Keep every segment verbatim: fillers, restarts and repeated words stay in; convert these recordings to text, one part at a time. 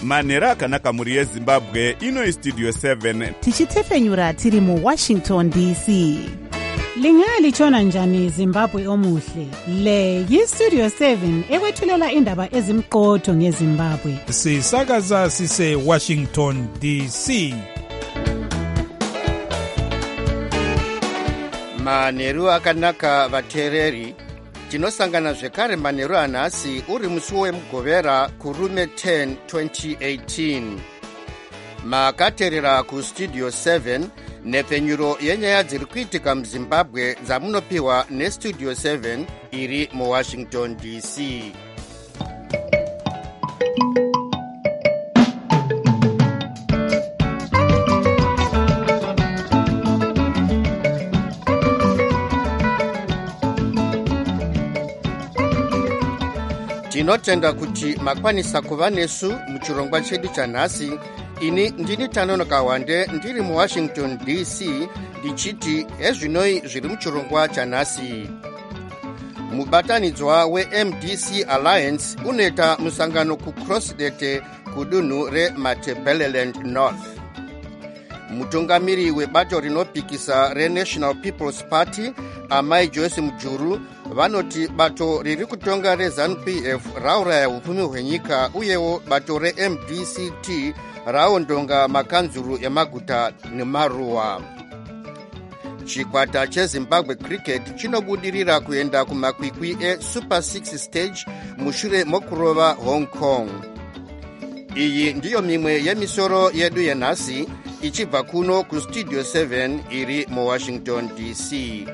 manhero akanaka mhuri yezimbabwe. Ino istudio seven tichitefenyura tiri muwashington D C. Lingalitshona njani Zimbabwe omuhle? Le yistudio seven ekwethulela indaba ezimqotho ngeZimbabwe. Sisakaza sise Washington D C. Manheru akanaka vateereri. Tinosangana zvekare manheru anhasi uri musi wemugovera kurume ten twenty eighteen. Makateerera kustudio seven nepfenyuro yenyaya dziri kuitika muZimbabwe dzamunopiwa nestudio seven iri muWashington D C. Tinotenda kuti makwanisa kuva nesu muchirongwa chedu chanhasi. Ini ndini Tanonoka Wande ndiri muWashington D C ndichiti ezvinoi zviri muchirongwa chanhasi. Mubatanidzwa weM D C Alliance unoita musangano kuCrossdete kudunhu reMatabeleland North. Mutungamiri webato rinopikisa reNational People's Party Amai Joyce Mujuru vanoti bato riri kutonga reZANU P F rauraya upfumi hwenyika uyewo bato reM D C T raondonga makanzuru emaguta nemaruwa. Chikwata cheZimbabwe Cricket chinobudirira kuenda kumakwikwi eSuper six stage mushure mokurova Hong Kong. Iyi ndiyo mimwe yemisoro yedu yenhasi ichibva kuno kustudio seven iri muWashington D C.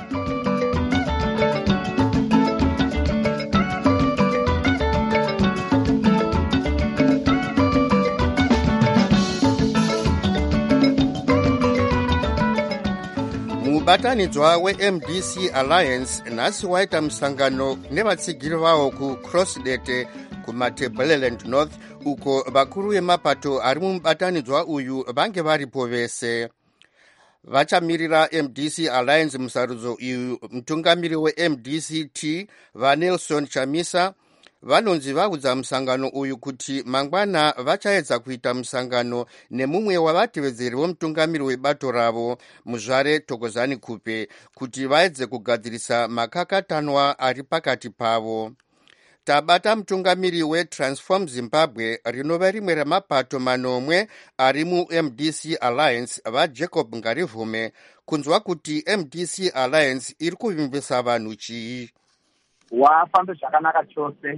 Mubatanidzwa weM D C Alliance nhasi waita musangano nevatsigiri vavo kuCrossdete kuMatabeleland North uko vakuru vemapato ari mumubatanidzwa uyu vange varipo vese. Vachamirira M D C Alliance musarudzo uyu mutungamiri weM D C T vaNelson Chamisa vanonzi vaudza musangano uyu kuti mangwana vachaedza kuita musangano nemumwe wavatevedzeri vomutungamiri webato ravo Muzvare Thokozani Kupe kuti vaedze kugadzirisa makakatanwa ari pakati pavo. Tabata mutungamiri weTransform Zimbabwe rinova rimwe remapato manomwe ari muM D C Alliance vaJacob Ngarivume kunzwa kuti M D C Alliance iri kuvimbisa vanhu chii. Wafamba zvakanaka chose.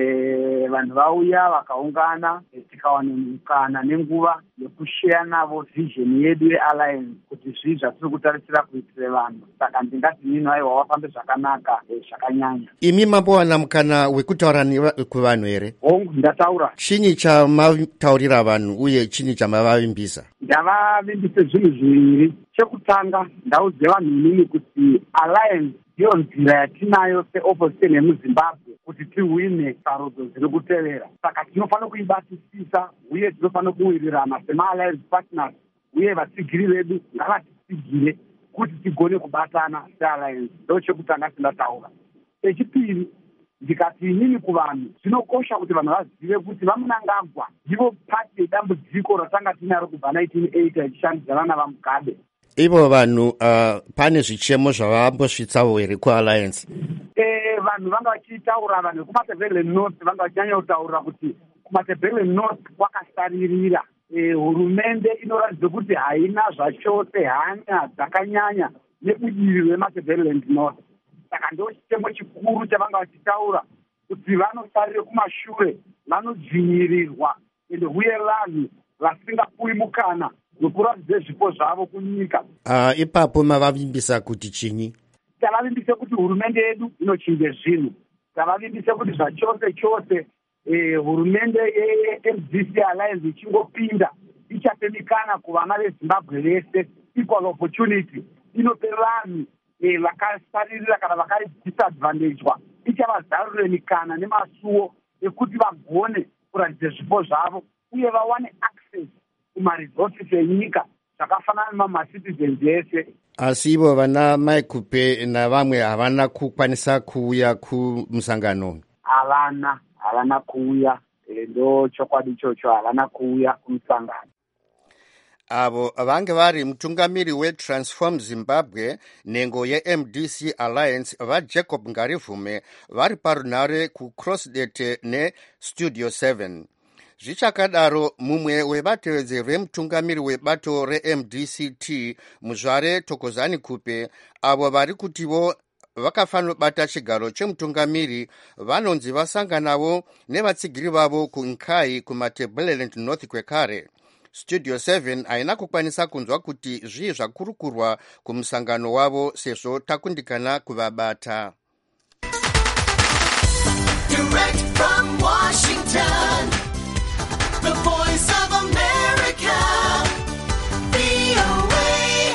E, vanhu vauya vakaungana tikawana mukana nenguva yekushare navo vision yedu yealliance kuti zvii zvatiri kutarisira kuitire vanhu. Saka ndingati nini aiwa wafamba zvakanaka zvakanyanya. Imi mambowana mukana wekutaura kuvanhu here? Hongu ndataura. Chinyi chamataurira vanhu uye chinyi chamavavimbisa? Ndavavimbise zvinhu zviviri. Chekutanga ndaudze vanhu inini kuti alliance ndiyo nzira yatinayo seopposition yemuZimbabwe kuti tiwine sarudzo dziri kutevera. Saka tinofanira kuibatisisa uye tinofanira kuwirirana sema-alliance partners uye vatsigiri vedu ngavatitsigire kuti tigone kubatana se-alliance. Ndo chekutanga tindataura. Echipiri ndikati inini kuvanhu zvinokosha kuti vanhu vazive kuti vaMunangagwa ndivo pati yedambudziko ratanga tinaro kubva nineteen eighty ichishandidzana navaMugabe. Ivo vanhu uh, pane zvichemo zvavambosvitsawo here kualliance? Eh, vanhu vanga vachitaura, vanhu kuMatabeleland North vanga vachinyanya kutaura kuti kuMatabeleland North kwakasaririra. Eh, hurumende inoratidza kuti haina zvachose hanya dzakanyanya nebudiriro reMatabeleland North. Saka ndo chitemo chikuru chavanga vachitaura kuti vanosarire kumashure, vanodzvinyirirwa ende uye vanhu vasingapuwi mukana nokuratidze zvipo zvavo kunyika. Uh, ipapo mavavimbisa kuti chinyi? Tavavimbise kuti hurumende yedu inochinje zvinhu. Tavavimbise kuti zvachose chose eh, hurumende yeM D C Alliance ichingopinda ichape mikana kuvana veZimbabwe vese, equal opportunity. Inope vanhu eh, vakasaririra kana vakadisadvantagwa ichavazarurire mikana nemasuwo ekuti vagone kuratidze zvipo zvavo uye vawane access kumaresources enyika zvakafanana namacitizens ese. Asi ivo vana Mai Kupe navamwe havana kukwanisa kuuya kumusangano? Havana, havana kuuya. ndo chokwadi ichocho havana kuuya kumusangano. Avo vange vari mutungamiri weTransform Zimbabwe nengo yeM D C Alliance vaJacob Ngarivume vari parunhare kuCrossdete neStudio seven. Zvichakadaro mumwe wevatevedzeri vemutungamiri webato reM D C T Muzvare Thokozani Kupe avo vari kutivo vakafanira bata chigaro chemutungamiri vanonzi vasanganavo nevatsigiri vavo kuNkhai kumaTebeleland North kwekare. Studio seven haina kukwanisa kunzwa kuti zvii zvakurukurwa kumusangano wavo sezvo takundikana kuvabata. Direct from Washington, the voice of America, V O A.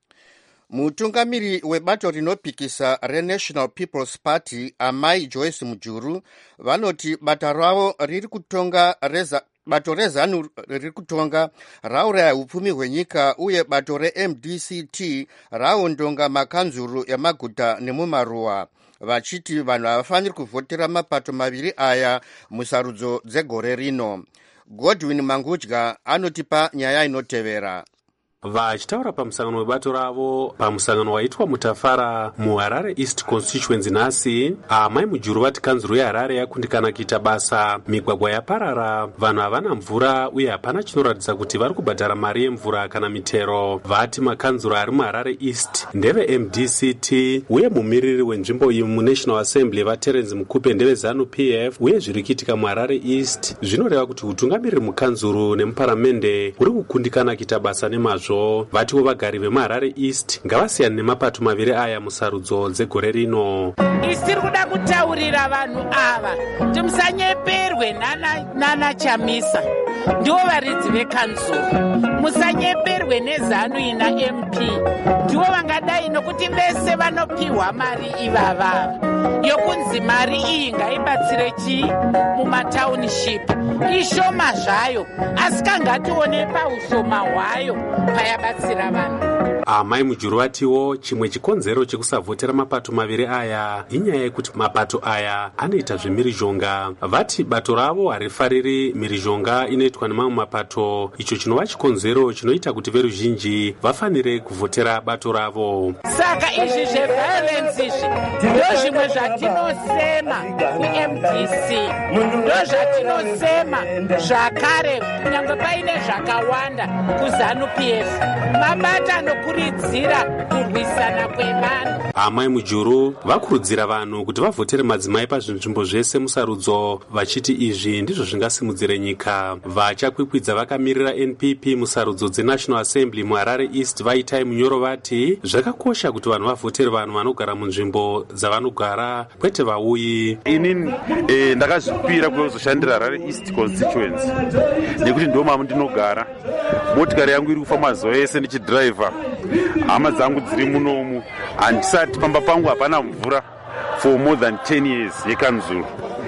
Mutungamiri webato rinopikisa reNational People's Party Amai Joyce Mujuru vanoti bata ravo riri kutonga reza bato rezanu riri kutonga rauraya upfumi hwenyika uye bato reM D C T raondonga makanzuru emaguta nemumaruwa vachiti vanhu havafaniri kuvhotera mapato maviri aya musarudzo dzegore rino. Godwin Mangudya anotipa nyaya inotevera. Vachitaura pamusangano webato ravo pamusangano waitwa muTafara muHarare East Constituency nhasi, Amai Mujuru vati kanzuru yeHarare yakundikana kuita basa, migwagwa yaparara, vanhu havana mvura uye hapana chinoratidza kuti vari kubhadhara mari yemvura kana mitero. Vati makanzuru ari muHarare East ndeveM D C T uye mumiriri wenzvimbo iyi muNational Assembly vaTerence Mukupe ndeveZanu P F uye zviri kuitika muHarare East zvinoreva kuti utungamiriri mukanzuru nemuparamende uri kukundikana kuita basa nemazvo. Vatiwo vagari vemuHarare East ngavasiyane nemapato maviri aya musarudzo dzegore rino. Isiri kuda kutaurira vanhu ava kuti musanyeperwe nana nana Chamisa ndivo varidzi vekanzuru, musanyeperwe neZanu ina M P ndivo vangadai nokuti vese vanopiwa mari ivava yokunzi mari iyi ngaibatsire chii mumataunship ishoma zvayo asi kangatione paushoma hwayo payabatsira vanhu. Amai Mujuru vatiwo chimwe chikonzero chekusavhotera mapato maviri aya inyaya yekuti mapato aya anoita zvemirizhonga. Vati bato ravo harifariri mirizhonga inoitwa nemamwe mapato, icho chinova chikonzero chinoita kuti veruzhinji vafanire kuvhotera bato ravo. Saka izvi zveviolence izvi ndo zvimwe zvatinosema kuM D C, ndo zvatinosema zvakare kunyange paine zvakawanda kuZanu P F. Mabata anokuridzira kurwisana kwevanhu. Amai Mujuru vakurudzira vanhu kuti vavhotere madzimai pazvinzvimbo zvese musarudzo, vachiti izvi ndizvo zvingasimudzire nyika. Vachakwikwidza vakamirira N P P musarudzo dzeNational Assembly muHarare East vaitai munyoro vati zvakakosha kuti vanhu vavhotere vanhu vanogara munzvimbo dzavanogara kwete vauyi. Inini eh, ndakazvipira kuzoshandira Harare East Constituency nekuti ndo mamu ndinogara. Motikari yangu iri kufamba zuva yese ndichidhiraivha, hama dzangu dziri munomu, handisati pamba pangu hapana mvura for more than ten years yekanzuru.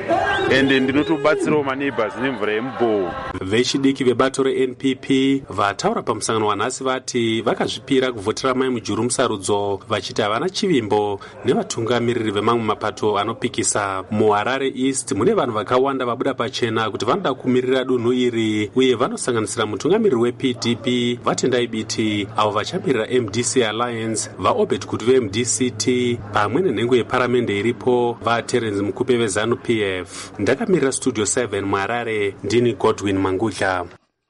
Ende ndinotobatsirawo maneighbors nemvura yemubhoho. Vechidiki vebato reN P P vataura pamusangano wanhasi vati vakazvipira kuvhotera Mai Mujuru musarudzo, vachiti havana chivimbo nevatungamiriri vemamwe mapato anopikisa. MuHarare East mune vanhu vakawanda vabuda pachena kuti vanoda kumirira dunhu iri uye vanosanganisira mutungamiriri weP D P Vatendai Biti, avo vachamirira M D C Alliance, vaObed Kuti veM D C T pamwe nenhengo yeparamende iripo vaTerence Mukupe veZanu P F. Ndakamirira Studio seven muHarare, ndini Godwin Mangudya.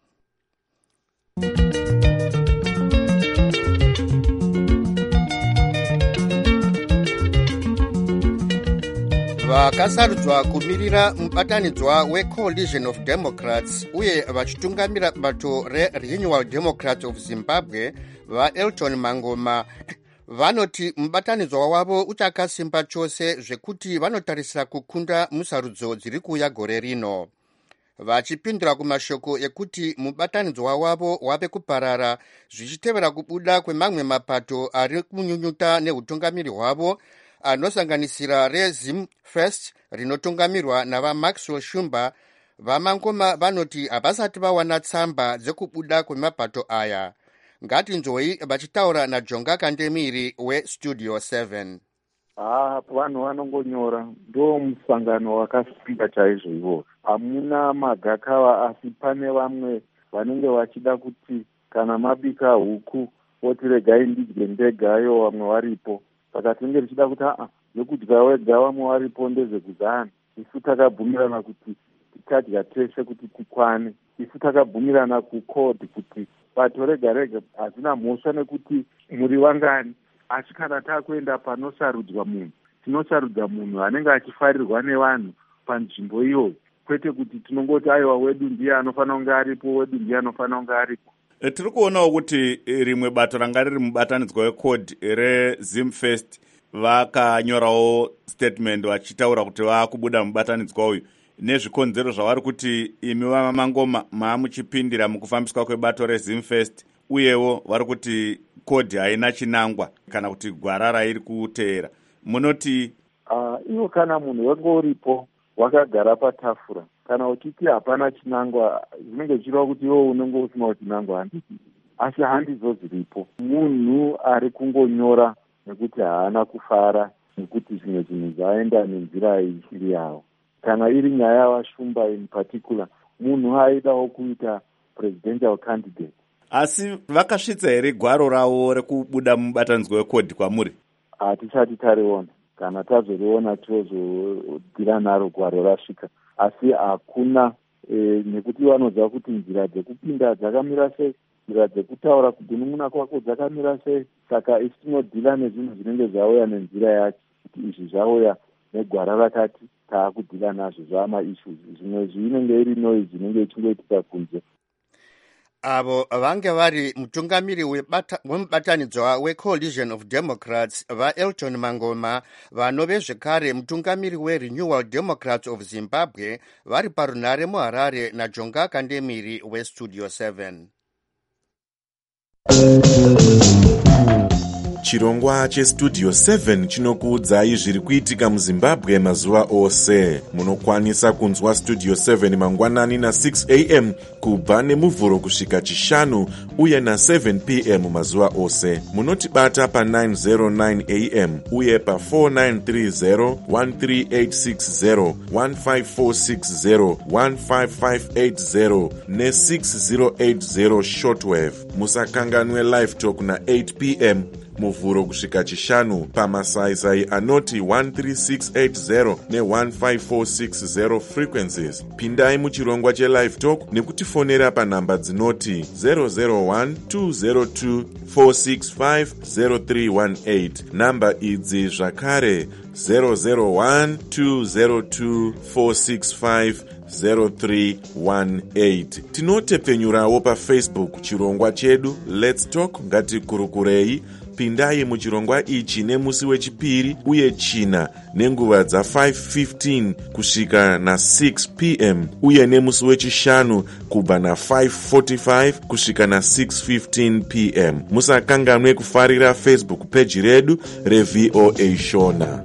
vakasarudzwa kumirira mubatanidzwa weCoalition of Democrats uye vachitungamira bato reRenewal Democrats of Zimbabwe vaElton Mangoma vanoti mubatanidzwa wavo uchakasimba chose zvekuti vanotarisira kukunda musarudzo dziri kuuya gore rino. Vachipindura kumashoko ekuti mubatanidzwa wavo wave kuparara zvichitevera kubuda kwemamwe mapato ari kunyunyuta neutungamiri hwavo anosanganisira reZim First rinotungamirwa navaMaxwell Shumba. VaMangoma vanoti havasati vawana tsamba dzekubuda kwemapato aya. Ngatinzwei vachitaura naJonga Kandemiri weStudio seven. Ah, vanhu vanongonyora, ndo musangano wakasvika chaizvo ivo. Hamuna magakava, asi pane vamwe vanenge vachida kuti kana mabika huku oti regai ndidye ndegayo vamwe varipo. Saka tinenge tichida kuti aa nekudya wega vamwe varipo ndezvekuzana. Isu takabvumirana kuti tadya tese kuti tikwane. Isu takabvumirana kukodhi kuti bato rega rega hazina mhosva nekuti muri vangani. Asi kana takuenda panosarudzwa munhu, tinosarudza munhu anenge achifarirwa nevanhu panzvimbo iyoyo, kwete kuti tinongoti aiwa wedu ndiye anofanira kunge aripo, wedu ndiye anofanira kunge aripo. E, tiri kuonawo kuti rimwe bato ranga riri mubatanidzwa wekodhi rezimfest vakanyorawo statement vachitaura kuti vakubuda mubatanidzwa uyu nezvikonzero zvavari kuti imi vamangoma maamuchipindira mukufambiswa kwebato rezimfest, uyewo vari kuti kodhi haina chinangwa kana kuti gwara rairi kuteera. Munoti uh, iwo kana munhu wanga uripo wakagara patafura, kana uchiti hapana chinangwa, zvinenge zvichireva kuti iwo unenge usinawo chinangwa handiti, asi handidzo dziripo. Munhu ari kungonyora nekuti haana kufara nekuti zvimwe zvinhu zvaenda nenzira isiri yawo. Kana iri nyaya yavashumba in particular, munhu aidawo kuita presidential candidate. Asi vakasvitsa here gwaro ravo rekubuda mubatanidzwa wekodhi kwamuri? Hatisati tariona. Kana tazoriona tozodira naro gwaro rasvika. Asi hakuna e, nekuti vanoziva kuti nzira dzekupinda dzakamira sei, nzira dzekutaura kugunun'una kwako dzakamira sei. Saka isi tinodhila nezvinhu zvinenge zvauya nenzira yacho, kuti izvi zvauya negwara rakati taakudhila nazvo zvamaissues. Zvimwe zvinenge iri noise inenge ichingoitika kunze. Avo vange vari mutungamiri wemubatanidzwa weCoalition of Democrats vaElton Mangoma, vanove zvekare mutungamiri weRenewal Democrats of Zimbabwe, vari parunhare muHarare naJonga Kandemiri weStudio seven. Chirongwa cheStudio seven chinokuudzai zviri kuitika muZimbabwe mazuva ose. Munokwanisa kunzwa Studio seven mangwanani na six a m kubva nemuvhuro kusvika chishanu uye na seven p m mazuva ose. Munotibata pa nine oh nine a m uye pa four nine three zero, one three eight six zero, one five four six zero, one five five eight zero ne six zero eight zero shortwave. Musakanganwe live talk na eight p m muvhuro kusvika chishanu pamasaisai anoti one three six eight zero ne one five four six zero frequencies. Pindai muchirongwa chelive talk nekutifonera panhamba dzinoti zero zero one two zero two four six five zero three one eight. Namba idzi zvakare zero zero one two zero two four six five zero three one eight. Tinotepfenyurawo pafacebook chirongwa chedu Let's Talk Ngatikurukurei. Pindai muchirongwa ichi nemusi wechipiri uye china nenguva dza five fifteen kusvika na six p m uye nemusi wechishanu kubva na five forty-five kusvika na six fifteen p m. Musakanganwe kufarira Facebook page redu reV O A Shona.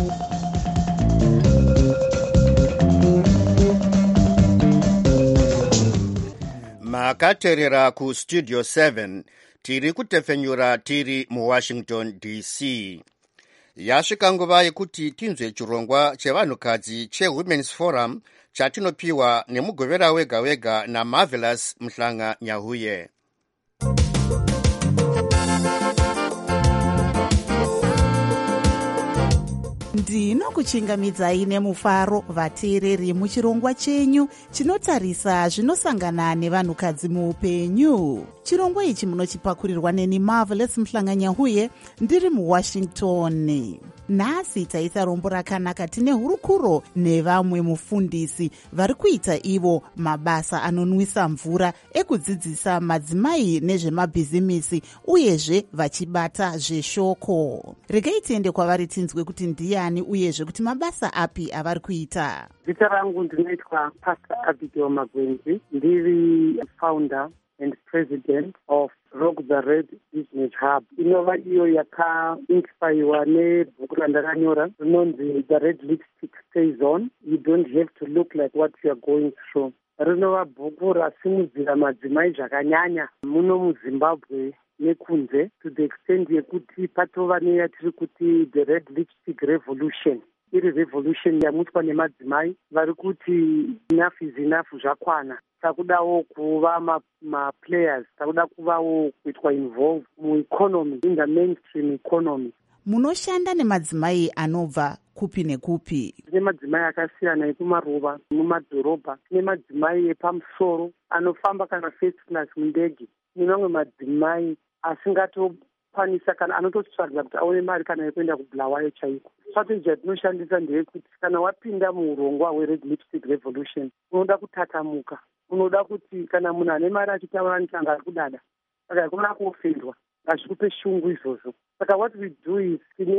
Makaterera ku Studio seven. Tiri kutefenyura tiri muWashington D C. Yasvika nguva yekuti tinzwe chirongwa chevanhukadzi cheWomen's Forum chatinopiwa nemugovera wega wega naMarvelous Mhlanga Nyahuye. ndinokuchingamidzai nemufaro vateereri muchirongwa chenyu chinotarisa zvinosangana nevanhukadzi muupenyu. Chirongwa ichi munochipakurirwa neni Marvelous Mhlanga Nyahuye ndiri muWashington. Nhasi taisa rombo rakanaka tine hurukuro nevamwe mufundisi vari kuita ivo mabasa anonwisa mvura ekudzidzisa madzimai nezvemabhizimisi uyezve vachibata zveshoko. Regai tiende kwavari tinzwe kuti ndiani uyezve kuti mabasa api avari kuita. Zita rangu ndinoitwa Pastor Abigail Magwenzi, ndiri founder and president of Rock the Red Business Hub. Inova iyo yakainspirwa nebhuku randakanyora rinonzi The Red Lipstick Stays On. You don't have to look like what you are going through. Rinova bhuku rasimudzira madzimai zvakanyanya muno muZimbabwe nekunze to the extent yekuti patova neyatiri kuti the red lipstick revolution. Iri revolution yamutswa nemadzimai vari kuti enough is enough zvakwana. Takudawo kuva maplayers, takuda kuvawo kuitwa involved mueconomy, in the mainstream economy. Munoshanda nemadzimai anobva kupi nekupi? Tine madzimai akasiyana ekumaruva mumadhorobha, tine madzimai epamusoro anofamba kana first class mundege, nemamwe madzimai asingatokwanisa kana anototsvaga kuti aone mari kana yekuenda kubulawayo chaiko. Strategy yatinoshandisa ndeyekuti kana wapinda muurongwa hwered lipstick revolution unoda kutatamuka, unoda kuti kana munhu ane mari achitaura nitanga ari kudada, saka yakuna kuofendwa, ngazvikupe shungu izvozvo. Saka what we do is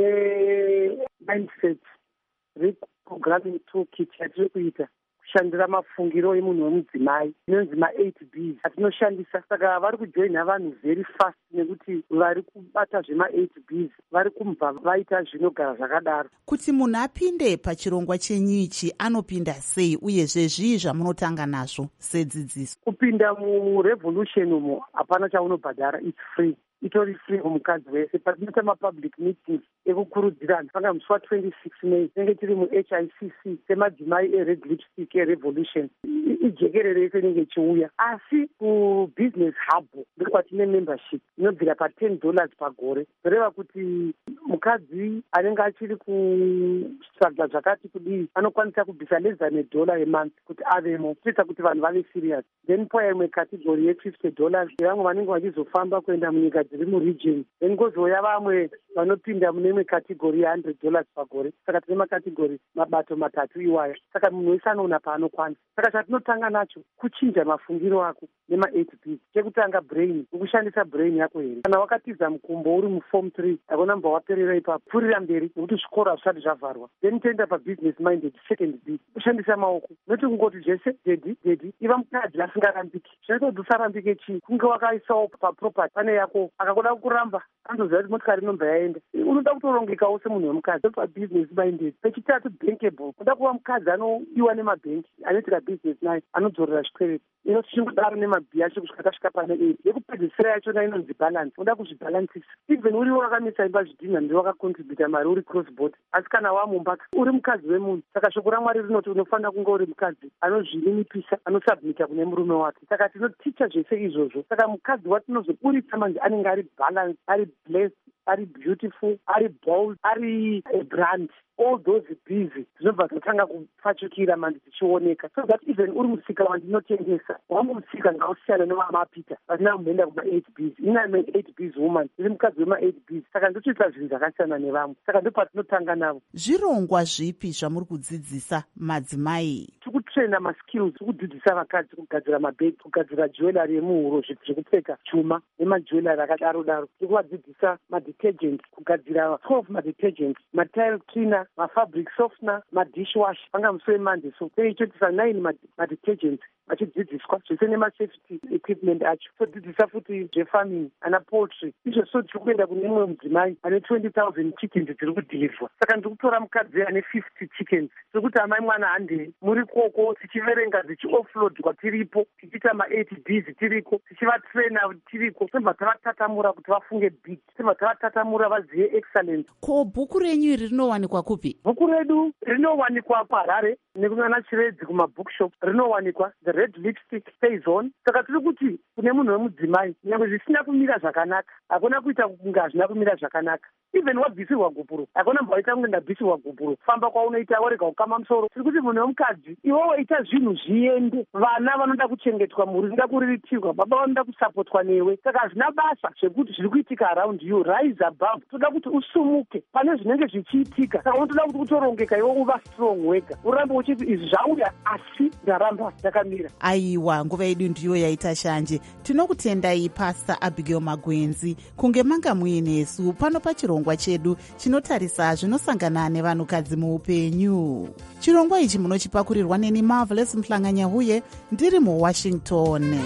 tine mindset reprogramming toolkit yatiri kuita kushandira mafungiro emunhu wemudzimai inonzi ma-eight Bs atinoshandisa. Saka vari kujoina vanhu very fast nekuti vari kubata zvema-eight Bs vari kumva vaita zvinogara zvakadaro. Kuti munhu apinde pachirongwa chenyu ichi anopinda sei, uyezve zvii zvamunotanga nazvo sedzidziso? Kupinda murevolution umo hapana chaunobhadhara, it's free. Itori free kumukadzi wese. Patinoita mapublic meetings ekukurudzirana, panga musi wa-twenty-six May tinenge tiri mu-H I C C semadzimai ered lipstick erevolution. Ijekerere yese inenge ichiuya, asi kubusiness hub ndokwatine membership inobvira pa-ten dollars pagore, zvoreva kuti mukadzi anenge achiri kustrugla zvakati kudii anokwanisa kubvisa less than a dollar a month kuti avemo, kuita kuti vanhu vave serious. Then poya imwe category ye-fifty dollars yevamwe vanenge vachizofamba kuenda munyika dziri muregion, then kozouya vamwe vanopinda mune imwe category ye-one hundred dollars pagore. Saka tine makategori mabato matatu iwaya, saka munhu wese anoona paanokwanisa. Saka chatinotanga nacho kuchinja mafungiro ako nema-eight Bs. Chekutanga brain, ukushandisa brain yako here. Kana wakatiza mukumbo uri muform three akonamba waperera ipapo, pfurira mberi nekuti zvikoro hazvisati zvavharwa. Then toenda pabusiness minded, second B, kushandisa maoko, noti kungoti zvese dedi dedi, iva mukadzi asingarambiki. Zvinoita kuti usarambike chii, kunge wakaisawo paproperty pane yako, akakuda kuramba andoziva kuti motikari inobva yaenda. Unoda kutorongekawo semunhu wemukadzi pabusiness minded. Pechitatu bankable, unoda kuva mukadzi anodiwa nemabhengi, anoitika business naye, anodzorera zvikwereti. Ino tichingodaro nemabhi acho kusvika tasvika pane eight. Yekupedzisira yachona inonzi balance, unoda kuzvibhalansisa. Even uriwo wakamisa imba zvidhina ndiwo wakakontributa mari uri cross border, asi kana wamumba uri mukadzi wemunhu. Saka shoko raMwari rinoti unofanira kunge uri mukadzi anozvininipisa, anosubmita kune murume wake. Saka tinoticha zvese izvozvo. Saka mukadzi watinozoburitsa manje anenge ari balance, ari blessed, ari beautiful, ari bold, ari a brand. All those busy dzinobva dzatanga kupfachukira manje dzichioneka, so that even uri musika wandinotengesa, wangu musika ngausiyana nevamapita vasina kumboenda kuma-eight Bs. Ina ma-eight Bs woman iri mukadzi wema-eight Bs, saka ndotoita zvinhu zvakasiyana nevamwe. Saka ndo patinotanga navo. Zvirongwa zvipi zvamuri kudzidzisa madzimai? Tikutrena maskills, tikudzidzisa vakadzi kugadzira mabhegi, kugadzira jewelry yemuhuro, zvekupfeka, chuma nemajewelry akadaro daro. Tikuvadzidzisa madetergent, kugadzira twelve madetergent, matile cleaner, mafabric softener, madishwash, panga musi wemanje. So teichotisa nine madetergents vachidzidziswa zvese nemasafety equipment acho. Todzidzisa futi zvefarming, ana poultry. Izvo so tiri kuenda kune mumwe mudzimai ane twenty thousand chickens dziri kudhilivhwa. Saka ndiri kutora mukadzi ane fifty chickens, sokuti amai mwana handei muri koko, tichiverenga dzichioffloadwa tiripo, tichiita ma-eight Bs tiriko, tichivatrena tiriko, tobva tavatatamura kuti vafunge big, tobva tavatatamura vazive excellence. Ko bhuku renyu iri rinowanikwa kupi? Bhuku redu rinowanikwa paHarare nekunana Chiredzi kumabookshop, rinowanikwa the red lipstick stays on. Saka tiri kuti kune munhu wemudzimai nyangwe zvisina kumira zvakanaka, hakuna kuita kunge hazvina kumira zvakanaka. Even wabvisirwa gubhuro, hakuna mbaita kunge ndabvisirwa gubhuro, famba kwaunoita warega kukama musoro. Tiri kuti munhu wemukadzi iwewe ita zvinhu zviende, vana vanoda kuchengetwa, mhuri inoda kuriritirwa, baba vanoda kusapotwa newe. Saka hazvina basa zvekuti zviri kuitika around you, rise above. Toda kuti usumuke pane zvinenge zvichiitika. Saka unotoda kuti utorongeka iwe uva strong wega, urambe uchiti izvi zvauya asi ndaramba ndakamira. Aiwa, nguva yedu ndiyo yaita shanje. Tinokutendai Pastor Abigail Magwenzi kunge manga muinesu pano pachirongwa chedu chinotarisa zvinosangana nevanhukadzi muupenyu. Chirongwa ichi munochipakurirwa neni Marvelous Mhlanganyahuye, ndiri muWashington.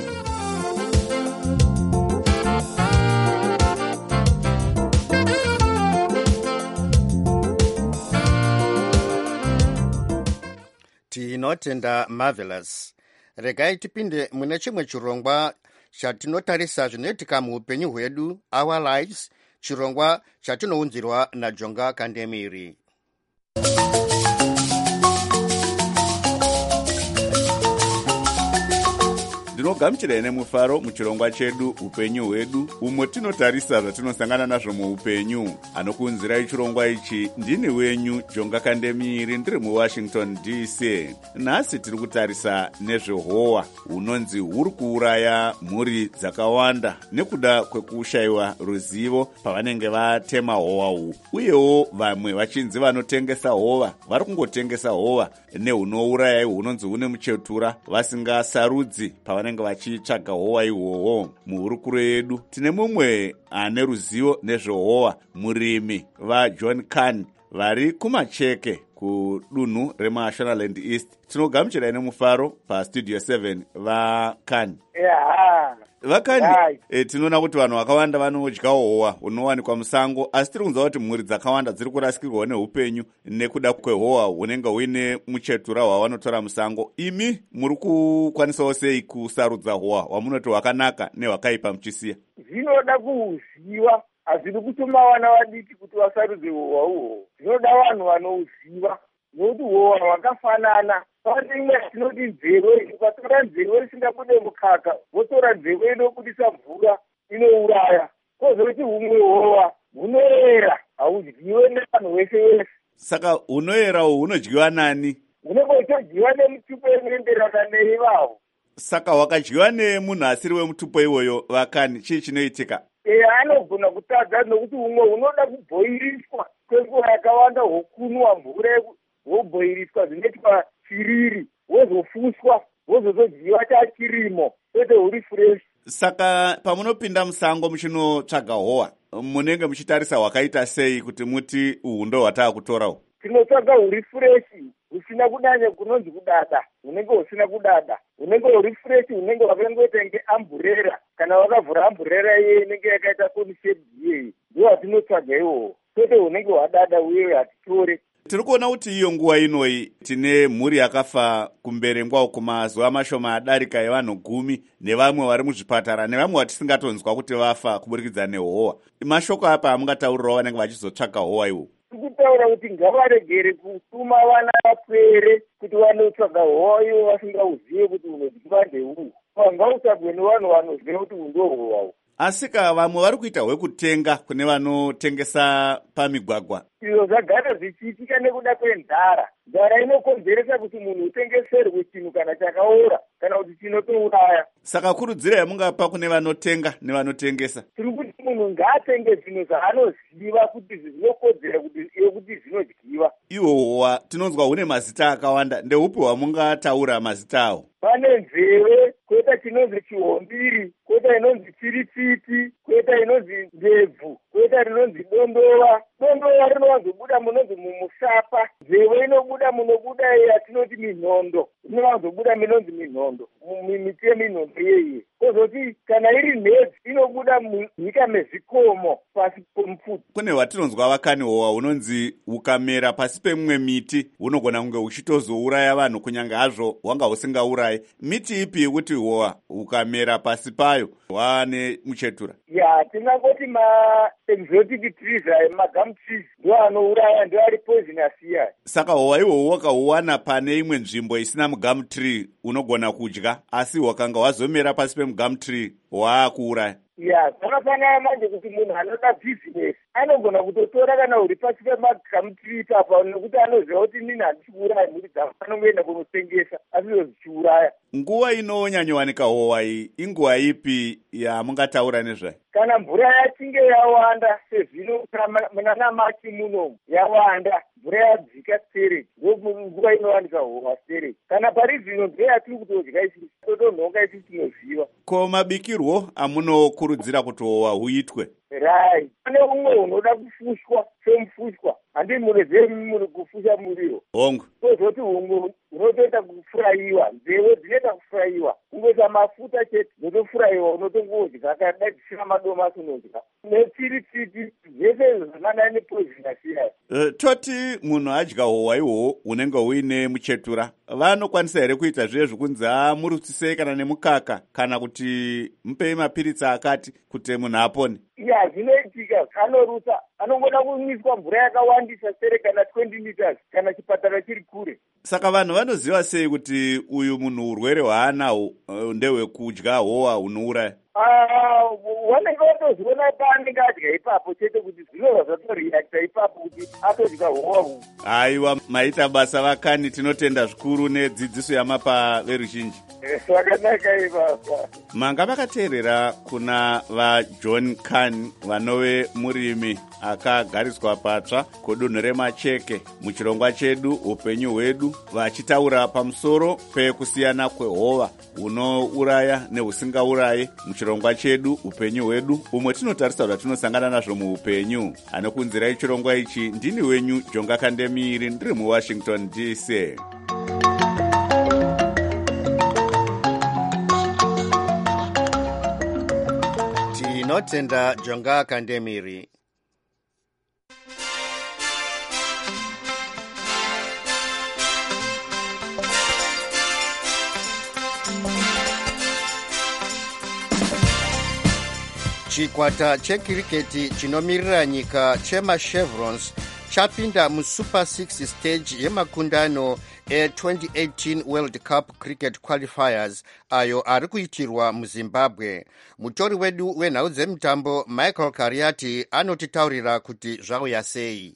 Tinotenda Marvelous. Regai tipinde mune chimwe chirongwa chatinotarisa zvinoitika muupenyu hwedu, Our Lives, chirongwa chatinounzirwa naJonga Kandemiri. Ndinogamuchirai nemufaro muchirongwa chedu upenyu hwedu, umo tinotarisa zvatinosangana nazvo muupenyu. Anokuunzirai chirongwa ichi ndini wenyu Jonga Kandemiri, ndiri muWashington D C. Nhasi tiri kutarisa nezvehowa hunonzi huri kuuraya mhuri dzakawanda nekuda kwekushayiwa ruzivo pavanenge vatema howa uhu. Uyewo vamwe vachinzi vanotengesa hova vari kungotengesa hova nehunourayai hunonzi hune muchetura vasingasarudzi pavanenge vachitsvaga howa ihwohwo. Muhurukuro yedu tine mumwe ane ruzivo nezvehowa, murimi vaJohn Khan vari kumacheke kudunhu reMashonaland East. Tinogamuchirai nemufaro pastudio seven vaKhan. Yeah. Vakani, e, tinoona kuti vanhu vakawanda vanodya howa hunowanikwa musango, asi tiri kunzwa kuti mhuri dzakawanda dziri kurasikirwa neupenyu nekuda kwehowa hunenge huine muchetura hwavanotora musango. Imi muri kukwanisawo sei kusarudza howa hwamunoti hwakanaka nehwakaipa muchisiya? Zvinoda kuhuziva, hazviri kutuma vana vadiki kuti vasarudze howa uhwo. Zvinoda vanhu vanouziva, nokuti howa hwakafanana. Pane imwe tinoti nzeve, ukatora nzeve isingabude mukaka, votora nzeve inobudisa mvura inouraya. Kozoti humwe howa hunoera, haudyiwe nevanhu wese wese. Saka hunoera uhu hunodyiwa nani? Hunenge huchodyiwa nemutupo inoenderana neivavo. Saka hwakadyiwa nemunhu asiri wemutupo iwoyo, Vakani, chii chinoitika? E, anogona kutadza nokuti humwe hunoda kubhoiriswa kwenguva yakawanda, hwokunwa mvura hwobhoiriswa zvinoitwa chiriri, wozofuswa, wozozodyiwa chachirimo, kwete huri fresh. Saka pamunopinda musango muchinotsvaga howa, munenge muchitarisa hwakaita sei kuti muti uhu ndo hwataa kutorawo? Tinotsvaga huri freshi, husina kudanya kunonzi kudada, hunenge husina kudada, hunenge huri freshi, hunenge hwakangoita nge amburera, kana wakavhura amburera iye inenge yakaita konishedi iyeyi, ndo hatinotsvaga iwowo, kwete hunenge hwadada uye hatitore. Tiri kuona kuti iyo nguva inoyi tine mhuri yakafa kumberengwa kumazuva mashoma adarika evanhu gumi, nevamwe vari muzvipatara, nevamwe vatisingatonzwa kuti vafa kuburikidza nehowa. Mashoko apa amungataurirawo vanenge vachizotsvaga howa iwo? Tikutaura kuti ngavaregere kutuma vana vapwere kuti vanotsvaga howa iwo vasingauzive kuti unodyiwa ndeuhu. Ngautsvagwe nevanhu vanoziva kuti undo howawo. Asika vamwe vari kuita hwekutenga kune vanotengesa pamigwagwa. Izvo zvagara zvichiitika nekuda kwenzara. Nzara inokonzeresa kuti munhu utengeserwe chinhu kana chakaora, kana kuti chinotouraya. Saka kurudziro yamungapa kune vanotenga nevanotengesa? Tiri kuti munhu ngaatenge zvinhu zvaanoziva kuti zvinokodzera kuti zvinodyiwa. Iwo howa tinonzwa hune mazita akawanda, ndeupi hwamungataura mazita awo? Pane nzeve, koita chinonzi chihombiri, koita inonzi chiritsiti, koita inonzi ndebvu, koita rinonzi dondova. Dondova rinowanzobuda munonzi mumusapa, nzeve inobuda munobuda yatinoti minhondo, inowanzobuda minonzi minhondo, miti yeminhondo yeye. Kozoti kana iri nhedzi inobuda munyika mezvikomo pasi pomupfudzi. Kune hwatinonzwa Vakani, howa hunonzi hukamera pasi pemumwe miti hunogona kunge huchitozouraya vanhu kunyange hazvo hwanga husingaurayi. Miti ipi yekuti howa hukamera pasi payo hwane muchetura? Ya, tingangoti ma-exotic trees ayo, ma-gum trees, ndo anouraya, ndo ari poisonous iya. Saka howa ihwohwo wakahuwana pane imwe nzvimbo isina mugum tree unogona kudya, asi hwakanga hwazomera pasi pemugum tree hwaakuuraya. Ya, zvakafanana manje kuti munhu anoda bhizinesi anogona kutotora kana huri pasi pemagum tree papa, nekuti anoziva kuti nini handichiuraya mhuri dzangu, anongoenda kunotengesa asi izvo zvichiuraya. Nguva inonyanyowanika howa iyi inguva ipi yamungataura nezvayo? Kana mvura yachinge yawanda sezvino muna namachi munomu yawanda, mvura yadzika stereki, ndomunguva inowanika howa stereki. Kana pari zvino ndeyatiri kutodya isi totonhonga isi tinoziva. Ko mabikirwo amunokurudzira kuti howa huitwe? Rai, pane umwe hunoda kufushwa semufushwa, handi munozive muri kufusha muriwo. Hongu. Kozoti humwe hunotoita kufurayiwa, nzeve dzinoita kufurayiwa, kungoita mafuta chete dzotofurayiwa, unotongodya, kana dai dzisina madomasi unodya. Nechiritsiti zvese zvakafanana nepoisonous yes. Uh, toti munhu adya hova ihwo hunenge huine muchetura, vanokwanisa here kuita zviye zvokunzi amurutsisei kana nemukaka kana kuti mupei mapiritsi akati kuti munhu apone? ya zvinoitika, anorutsa, anongoda kumwiswa mvura yakawandisa sere kana twenty liters kana chipatara chiri kure. Saka vanhu vanoziva sei kuti uyu munhu urwere hwaanahwo uh, ndehwekudya hova hunouraya? vanenge vatozviona paanenge adya ipapo chete kuti zvinobva zvatoriakta ipapo kuti atodya hova huu. Aiwa, maita basa vakani, tinotenda zvikuru nedzidziso yamapa veruzhinji. Zvakanaka ivava. Manga vakateerera kuna vaJohn Khan vanove murimi akagariswa patsva kudunhu remacheke muchirongwa chedu upenyu hwedu, vachitaura pamusoro pekusiyana kwehova hunouraya nehusingaurayi muchirongwa chedu upenyu hwedu, umwe tinotarisa kuti tinosangana nazvo muupenyu. Anokunzirai chirongwa ichi ndini wenyu Jonga Kandemiri, ndiri muWashington D C. Tinotenda Jonga Kandemiri. Chikwata chekiriketi chinomirira nyika chemachevrons chapinda muSuper six stage yemakundano e-twenty eighteen World Cup Cricket Qualifiers ayo ari kuitirwa muZimbabwe. Mutori wedu wenhau dzemitambo Michael Kariati anotitaurira kuti zvauya sei.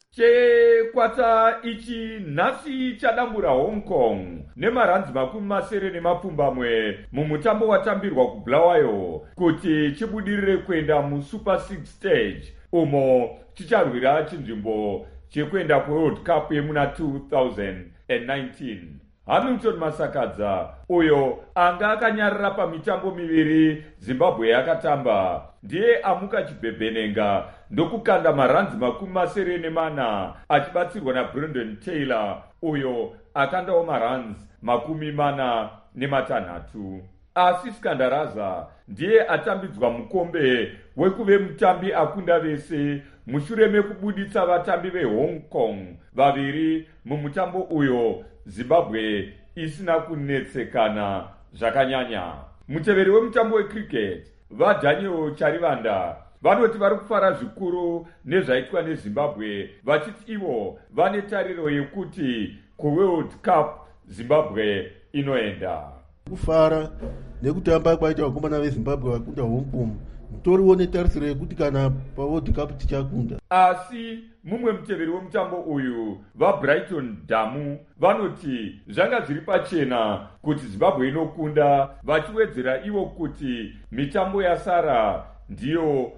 Chikwata ichi nhasi chadambura Hong Kong nemaranzi makumi masere nemapfumbamwe mumutambo watambirwa kuBulawayo kuti chibudirire kuenda muSuper six stage umo chicharwira chinzvimbo chekuenda kuWorld Cup yemuna two thousand nineteen. Hamilton Masakadza uyo anga akanyarara pamitambo miviri Zimbabwe yakatamba ndiye amuka chibhebhenenga ndokukanda maranzi makumi masere nemana achibatsirwa naBrendan Taylor uyo akandawo maranzi makumi mana nematanhatu. Asi Skandaraza ndiye atambidzwa mukombe wekuve mutambi akunda vese mushure mekubuditsa vatambi veHong Kong vaviri mumutambo uyo Zimbabwe isina kunetsekana zvakanyanya. Muteveri wemutambo wecricket vaDaniel Charivanda vanoti vari kufara zvikuru nezvaitwa neZimbabwe vachiti ivo vane tariro yekuti kuWorld Cup Zimbabwe inoenda. Kufara nekutamba kwaita vakomana veZimbabwe vakunda Hong Kong mutoriwo netarisiro yekuti kana paWorld Cup tichakunda. Asi mumwe muteveri wemutambo uyu vaBrighton Damu vanoti zvanga zviri pachena kuti Zimbabwe inokunda, vachiwedzera ivo kuti mitambo yasara ndiyo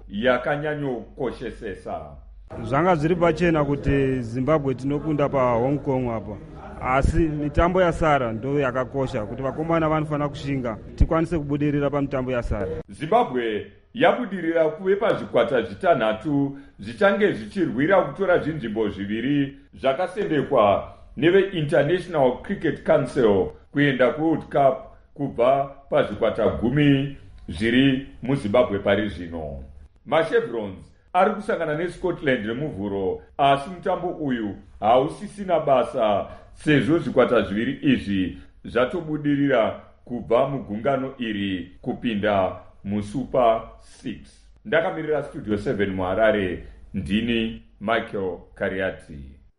yakanyanyokoshesesa. Zvanga zviri pachena kuti Zimbabwe tinokunda paHong Kong apa, asi mitambo yasara ndo yakakosha kuti vakomana vanofanira kushinga tikwanise kubudirira pamitambo yasara. Zimbabwe yabudirira kuve pazvikwata zvitanhatu zvichange zvichirwira kutora zvinzvimbo zviviri zvakasendekwa neve-International Cricket Council kuenda kuWorld Cup kubva pazvikwata gumi zviri muZimbabwe pari zvino. MaChevrons ari kusangana neScotland nemuvhuro, asi mutambo uyu hausisina basa sezvo zvikwata zviviri izvi zvatobudirira kubva mugungano iri kupinda muSuper six. Ndakamirira Studio seven muHarare, ndini Michael Kariati.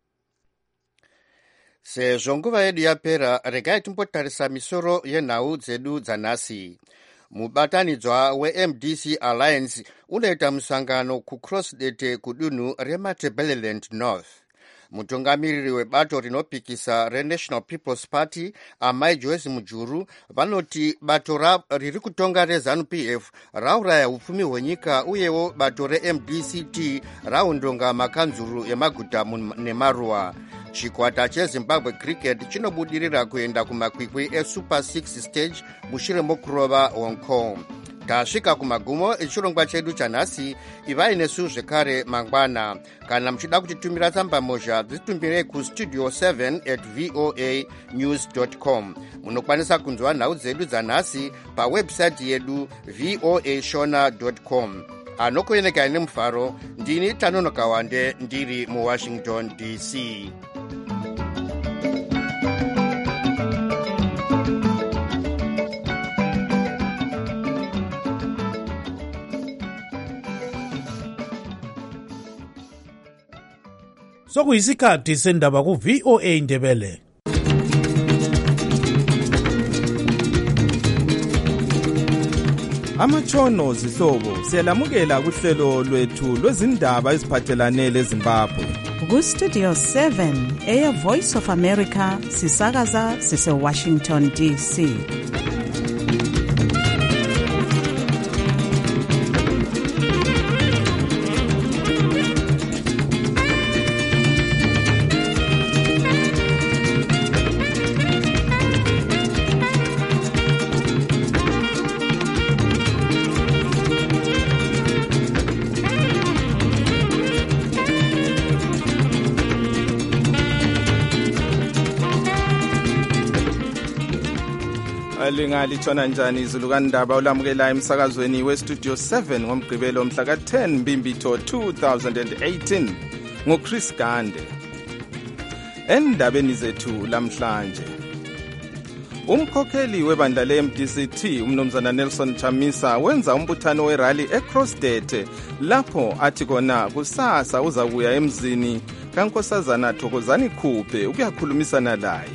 Sezvo nguva yedu yapera, regai timbotarisa misoro yenhau dzedu dzanhasi. Mubatanidzwa weM D C Alliance unoita musangano kuCrossdete kudunhu reMatabeleland North. Mutungamiriri webato rinopikisa reNational People's Party Amai Joyce Mujuru vanoti bato riri kutonga reZANU P F rauraya upfumi hwenyika uyewo bato reM D C T raundonga makanzuru emaguta nemaruwa. Chikwata cheZimbabwe Cricket chinobudirira kuenda kumakwikwi eSuper six stage mushure mokurova Hong Kong. Tasvika kumagumo echirongwa chedu chanhasi. Ivai nesu zvekare mangwana. Kana muchida kutitumira tsamba mozha dzitumbirei kustudio seven at voa news dot com. Munokwanisa kunzwa nhau dzedu dzanhasi pawebsite yedu voa shona dot com. anokuyenekani nemufaro ndini Tanono Kawande ndiri muwashington D C. Sokuyisikhathi sendaba ku V O A Ndebele. Amatshono zihlobo siyalamukela kuhlelo lwethu lwezindaba eziphathelane leZimbabwe. Ku Studio seven eya Voice of America sisakaza sise Washington D C. Lingalithona njani izulu kandaba olamukela emsakazweni we Studio seven ngomgqibelo mhla ka ten Mbimbitho two thousand eighteen ngoChris Gande. Endabeni zethu lamhlanje, umkhokheli webandla le-M D C T umnumzana Nelson Chamisa wenza umbuthano werally eCrossdet lapho athi kona kusasa uzakuya emzini kaNkosazana Thokozani Khuphe ukuyakhulumisana laye.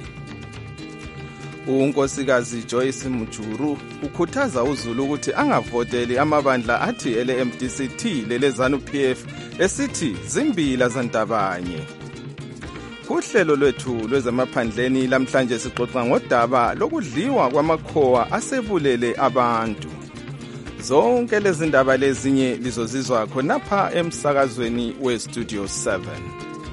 Unkosikazi Joyce Mujuru ukhuthaza uZulu ukuthi angavoteli amabandla athi ele M D C T lelezanu P F esithi zimbila zantabanye. Kuhlelo lwethu lwezemaphandleni lamhlanje sixoxa ngodaba lokudliwa kwamakhowa asebulele abantu. Zonke lezi ndaba lezinye lizozizwa khonapha emsakazweni we Studio seven.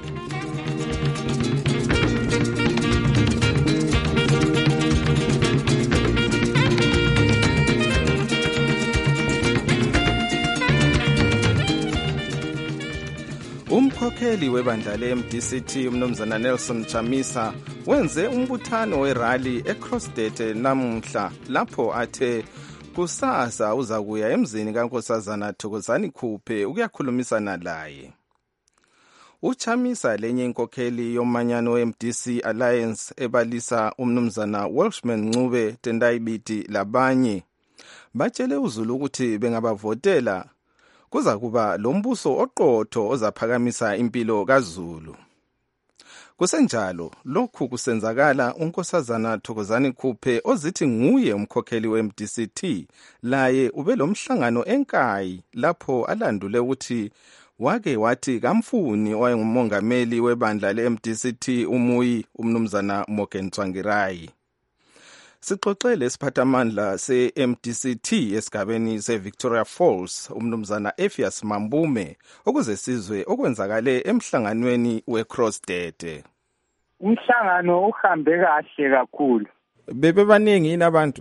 Umkhokheli webandla le-M D C T umnumzana Nelson Chamisa wenze umbuthano werally eCrossdet namuhla lapho athe kusasa uzakuya emzini kaNkosazana Thokozani Khuphe ukuyakhulumisana laye. Uchamisa lenye inkokheli yomanyano we-M D C Alliance ebalisa umnumzana Welshman Ncube Tendayibiti labanye batshele uZulu ukuthi bengabavotela kuza kuba lombuso oqotho ozaphakamisa impilo kaZulu. Kusenjalo lokhu kusenzakala uNkosazana Thokozani Khuphe ozithi nguye umkhokheli we-M D C T laye ube lomhlangano enkayi lapho alandule ukuthi wake wathi kamfuni owayengumongameli webandla le-M D C T umuyi umnumzana Morgan Tsvangirai. Sixoxele isiphathamandla se-M D C T esigabeni se-Victoria Falls umnumzana Ephias Mambume ukuze sizwe okwenzakale emhlanganweni weCrossdet. Umhlangano uhambe kahle kakhulu. Bebe baningi yini abantu?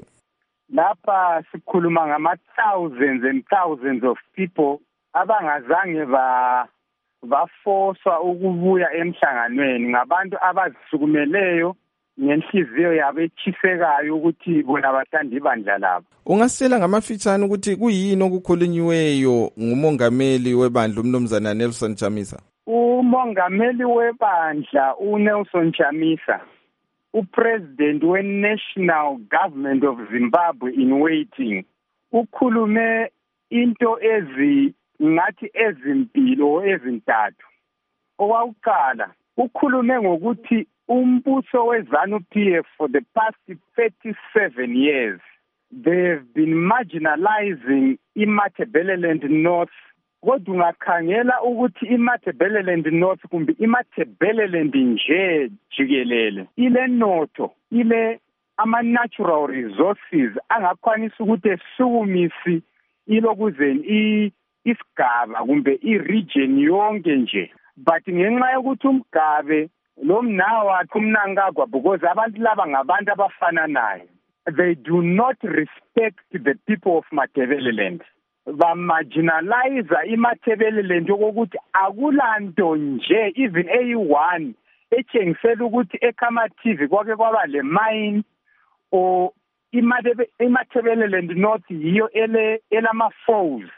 Lapha sikhuluma ngama thousands and thousands of people abangazange ba bafoswa ukubuya emhlanganweni ngabantu abazisukumeleyo ngenhliziyo yabo echisekayo ukuthi bona bathanda ibandla labo. Ungasitshela ngamafitshane ukuthi kuyini okukhulunyiweyo ngumongameli webandla umnumzana Nelson Chamisa? Umongameli webandla uNelson Chamisa, upresident we-National Government of Zimbabwe in waiting, ukhulume into ezi ngathi ezimpilo ezintathu. Owakuqala ukhulume ngokuthi umbuso wezanu P F for the past thirty-seven years they've been marginalizing iMatabeleland North. Kodwa ungakhangela ukuthi iMatabeleland North kumbe iMatabeleland nje jikelele ile notho ile ama natural resources angakwanisa ukuthi esukumisi ilokuzeni isigaba kumbe iregion yonke nje, but ngenxa yokuthi umgabe lo mnawa kumnankagwa because abantu laba ngabantu abafananayo, they do not respect the people of Matabeleland. Ba marginalize iMatabeleland yokuthi akulanto nje even A one ethengisela ukuthi eKamathi kwake kwaba le mine o iMatabeleland North yiyo ele elama falls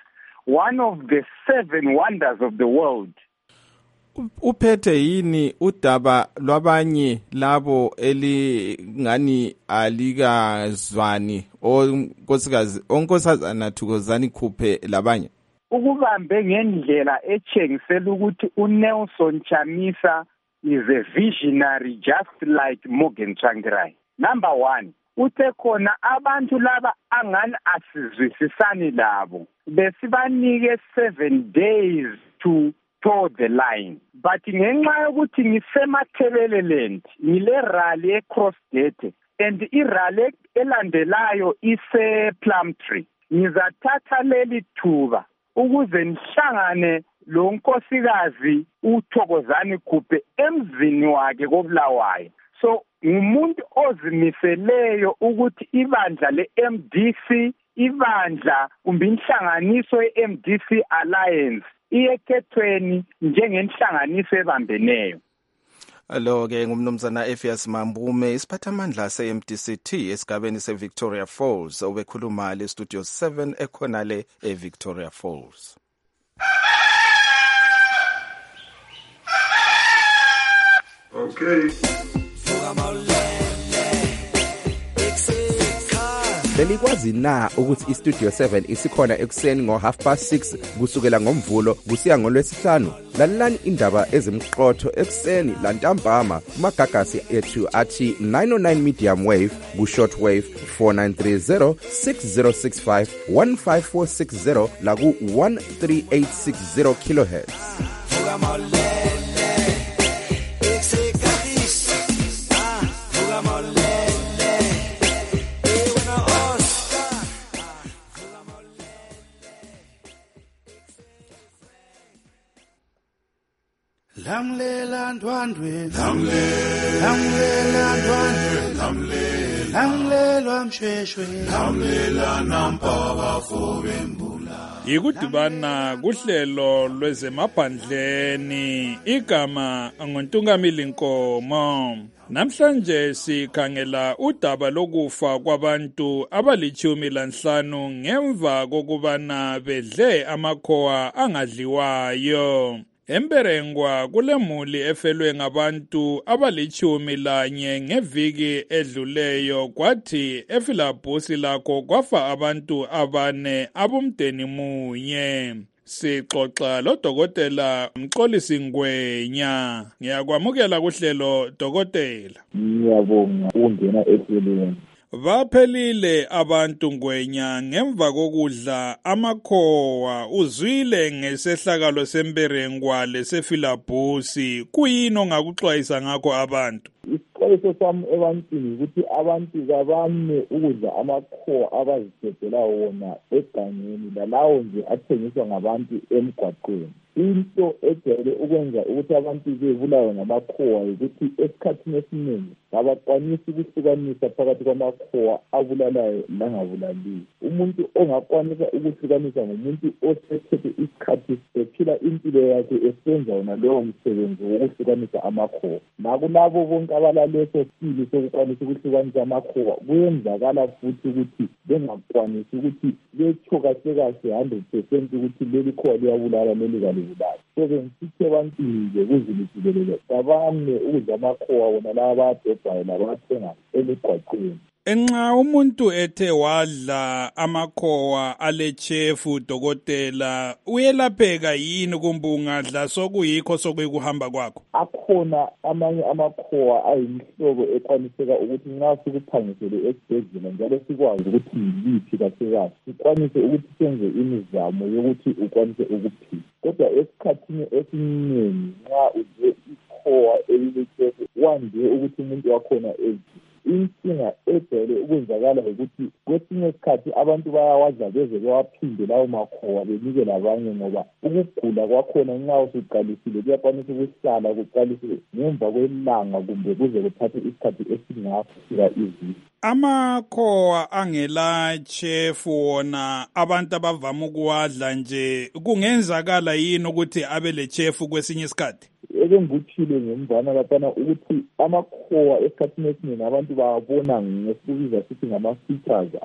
one of the seven wonders of the world. Uphethe yini udaba lwabanye labo elingani alikazwani onkosikazi onkosazana Thokozani Khuphe labanye? Ukubambe ngendlela etshengisela ukuthi uNelson Chamisa is a visionary just like Morgan Tsvangirai. Number one, uthe khona abantu laba angani asizwisisani labo besibanike seven days to toe the line, but ngenxa yokuthi ngisemathebeleland ngile rally eCrossgate and irally elandelayo ise Plumtree, ngizathatha leli thuba ukuze nihlangane lo nkosikazi uThokozani Khuphe emzini wakhe koBulawayo. So ngumuntu ozimiseleyo ukuthi ibandla le-M D C, ibandla kumbe inhlanganiso ye-M D C Alliance iyekhethweni njengenhlanganiso ebambeneyo. Lo ke ngumnumzana Effias Mambume, isiphathamandla se-M D C T esigabeni se-Victoria Falls, obekhuluma le Studio seven ekhona le eVictoria Falls. Okay. Belikwazi na ukuthi iStudio seven isikhona ekuseni ngo half past six kusukela ngomvulo kusiya ngolwesihlanu? Lalelani indaba ezimqotho ekuseni lantambama kumagagasi ethu athi nine oh nine medium wave ku short wave four nine three zero six zero six five one five four six zero la ku one three eight six zero kilohertz. Lamlela ndwandwe lamlela lamlela ndwandwe lamlela lamlela msheshwe lamlela nampaba fobembula. Ikudibana kuhlelo lwezemaphandleni igama ngoNtungamili Nkomo. Namhlanje sikhangela udaba lokufa kwabantu abalichumi lanhlanu ngemva kokubana bedle amakhowa angadliwayo. Emberengwa kulemuli efelwe ngabantu abalichumi lanye ngeviki edluleyo, kwathi efilabusi lakho kwafa abantu abane abumdeni munye. Sixoxa lo Dokotela Mxolisi Ngwenya. Ngiyakwamukela kuhlelo Dokotela. Ngiyabonga ungena ehlelweni. Baphelile abantu Ngwenya ngemva kokudla amakhowa. Uzwile ngesehlakalo semberengwa lesefilabusi, kuyini ongakuxwayisa ngakho abantu? Isixwayiso sami ebantwini ukuthi abantu kabame ukudla amakhowa abazithethela wona egangeni lalawo nje athengiswa ngabantu emgwaqweni. Into ejayele ukwenza ukuthi abantu bebulawe ngamakhowa ukuthi esikhathini esiningi abakwanisi ukuhlukanisa phakathi kwamakhowa abulalayo langabulaliyo. Umuntu ongakwanisa ukuhlukanisa ngumuntu osethethe isikhathi ephila impilo yakhe esenza wona lowo msebenzi wokuhlukanisa amakhowa. Nakulabo bonke abalaleso sili sokukwanisa ukuhlukanisa amakhowa kuyenzakala futhi ukuthi bengakwanisi ukuthi betsho kahle kahle one hundred percent ukuthi leli khowa liyabulala leli kalibulali. So bengisithi ebantwini kuzilisibelele kabame ukudla amakhowa wona laba abadobhayo labathenga emigwaqweni. Enxa umuntu ethe wadla amakhowa alechefu Dokotela, uyelapheka yini kumbe ungadla sokuyikho sokuyikuhamba kwakho? Akhona amanye amakhowa ayimhlobo ekwaniseka ukuthi nxa sikuphangisele esibhedlela njalo sikwazi ukuthi yiliphi kahle kahle sikwanise ukuthi senze imizamo yokuthi ukwanise ukuphila. Kodwa esikhathini esiningi nxa udle ikhowa elilechefu wande ukuthi umuntu wakhona ezwe. Inkinga ejayele ukwenzakala ukuthi kwesinye isikhathi abantu bayawadla beze bewaphinde lawo makhowa benike labanye, ngoba ukugula kwakhona nxa usuqalisile kuyakwanisa ukuhlala kuqalisile ngemva kwelanga kumbe kuze kuthathe isikhathi esingafika iviki. Amakhowa angela chefu wona abantu abavama ukuwadla nje kungenzakala yini ukuthi abe le chefu kwesinye isikhathi? Ekengikuthile ngemvana laphana ukuthi amakhowa esikhathini esiningi abantu bawabona ngesikubiza sithi ngama-features awo.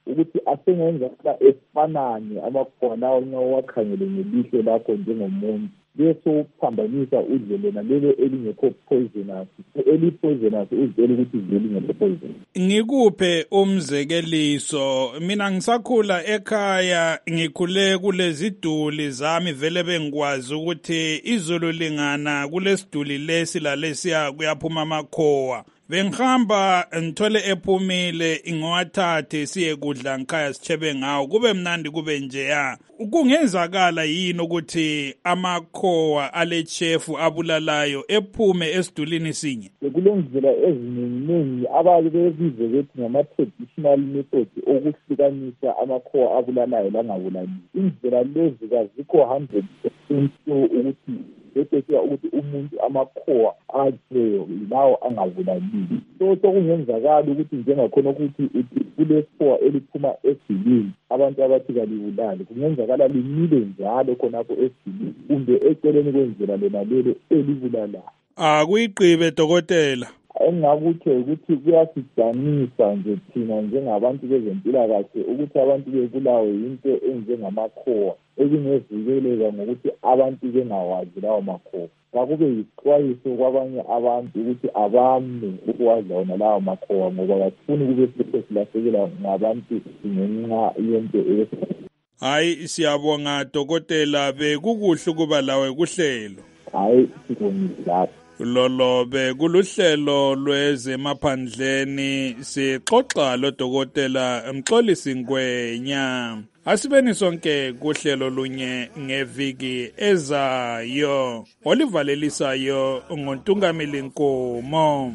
ukuthi asengenzeka efanane amakhowa lawo nxa uwakhangele ngelihlo lakho njengomuntu bese uphambanisa udle lona lelo elingekho poisonous eli-poisonous uzitshela ukuthi idle elingekho poisonous. Ngikuphe umzekeliso, mina ngisakhula ekhaya ngikhule kuleziduli zami vele bengikwazi ukuthi izulu lingana kulesiduli lesi lalesiya kuyaphuma amakhowa. Bengihamba ngithole ephumile ingowathathe siye kudla ngikhaya sichebe ngawo kube mnandi kube njeya. Kungenzakala yini ukuthi amakhowa ale chef abulalayo ephume esidulini sinye? Kulendlela eziningi abake bebize bethi ngama-traditional methods okuhlukanisa amakhowa abulalayo langabulali. Indlela lezi kazikho one hundred percent ukuthi bese ukuthi umuntu amakhowa ajeyo lawo angabulali. So sokungenzakala ukuthi njengakhona ukuthi kulekhowa eliphuma esidilini abantu abathi kalibulali kungenzakala limile njalo khonapho esidilini kumbe eceleni kwendlela lona lelo elibulalayo. Ah kuyiqibe dokotela. Engakutsho ukuthi kuyasijanisa nje thina njengabantu bezempilakahle ukuthi abantu bebulawe yinto enjengamakhowa ezingezikeleka ngokuthi abantu bengawazi lawo makhowa. Kakube yixwayiso kwabanye abantu ukuthi abame ukwazi wona lawo makhowa ngoba bafuni kube sesilahlekelwa ngabantu ngenxa yento eyesibili. Hayi siyabonga dokotela bekukuhle ukuba lawe kuhlelo. Hayi sibonga. Lolo bekuluhlelo lwezemaphandleni sixoxa lo dokotela Mxolisi Ngwenya. Asibeni sonke kuhlelo lunye ngeviki ezayo olivalelisayo ngoNtungamili Nkomo.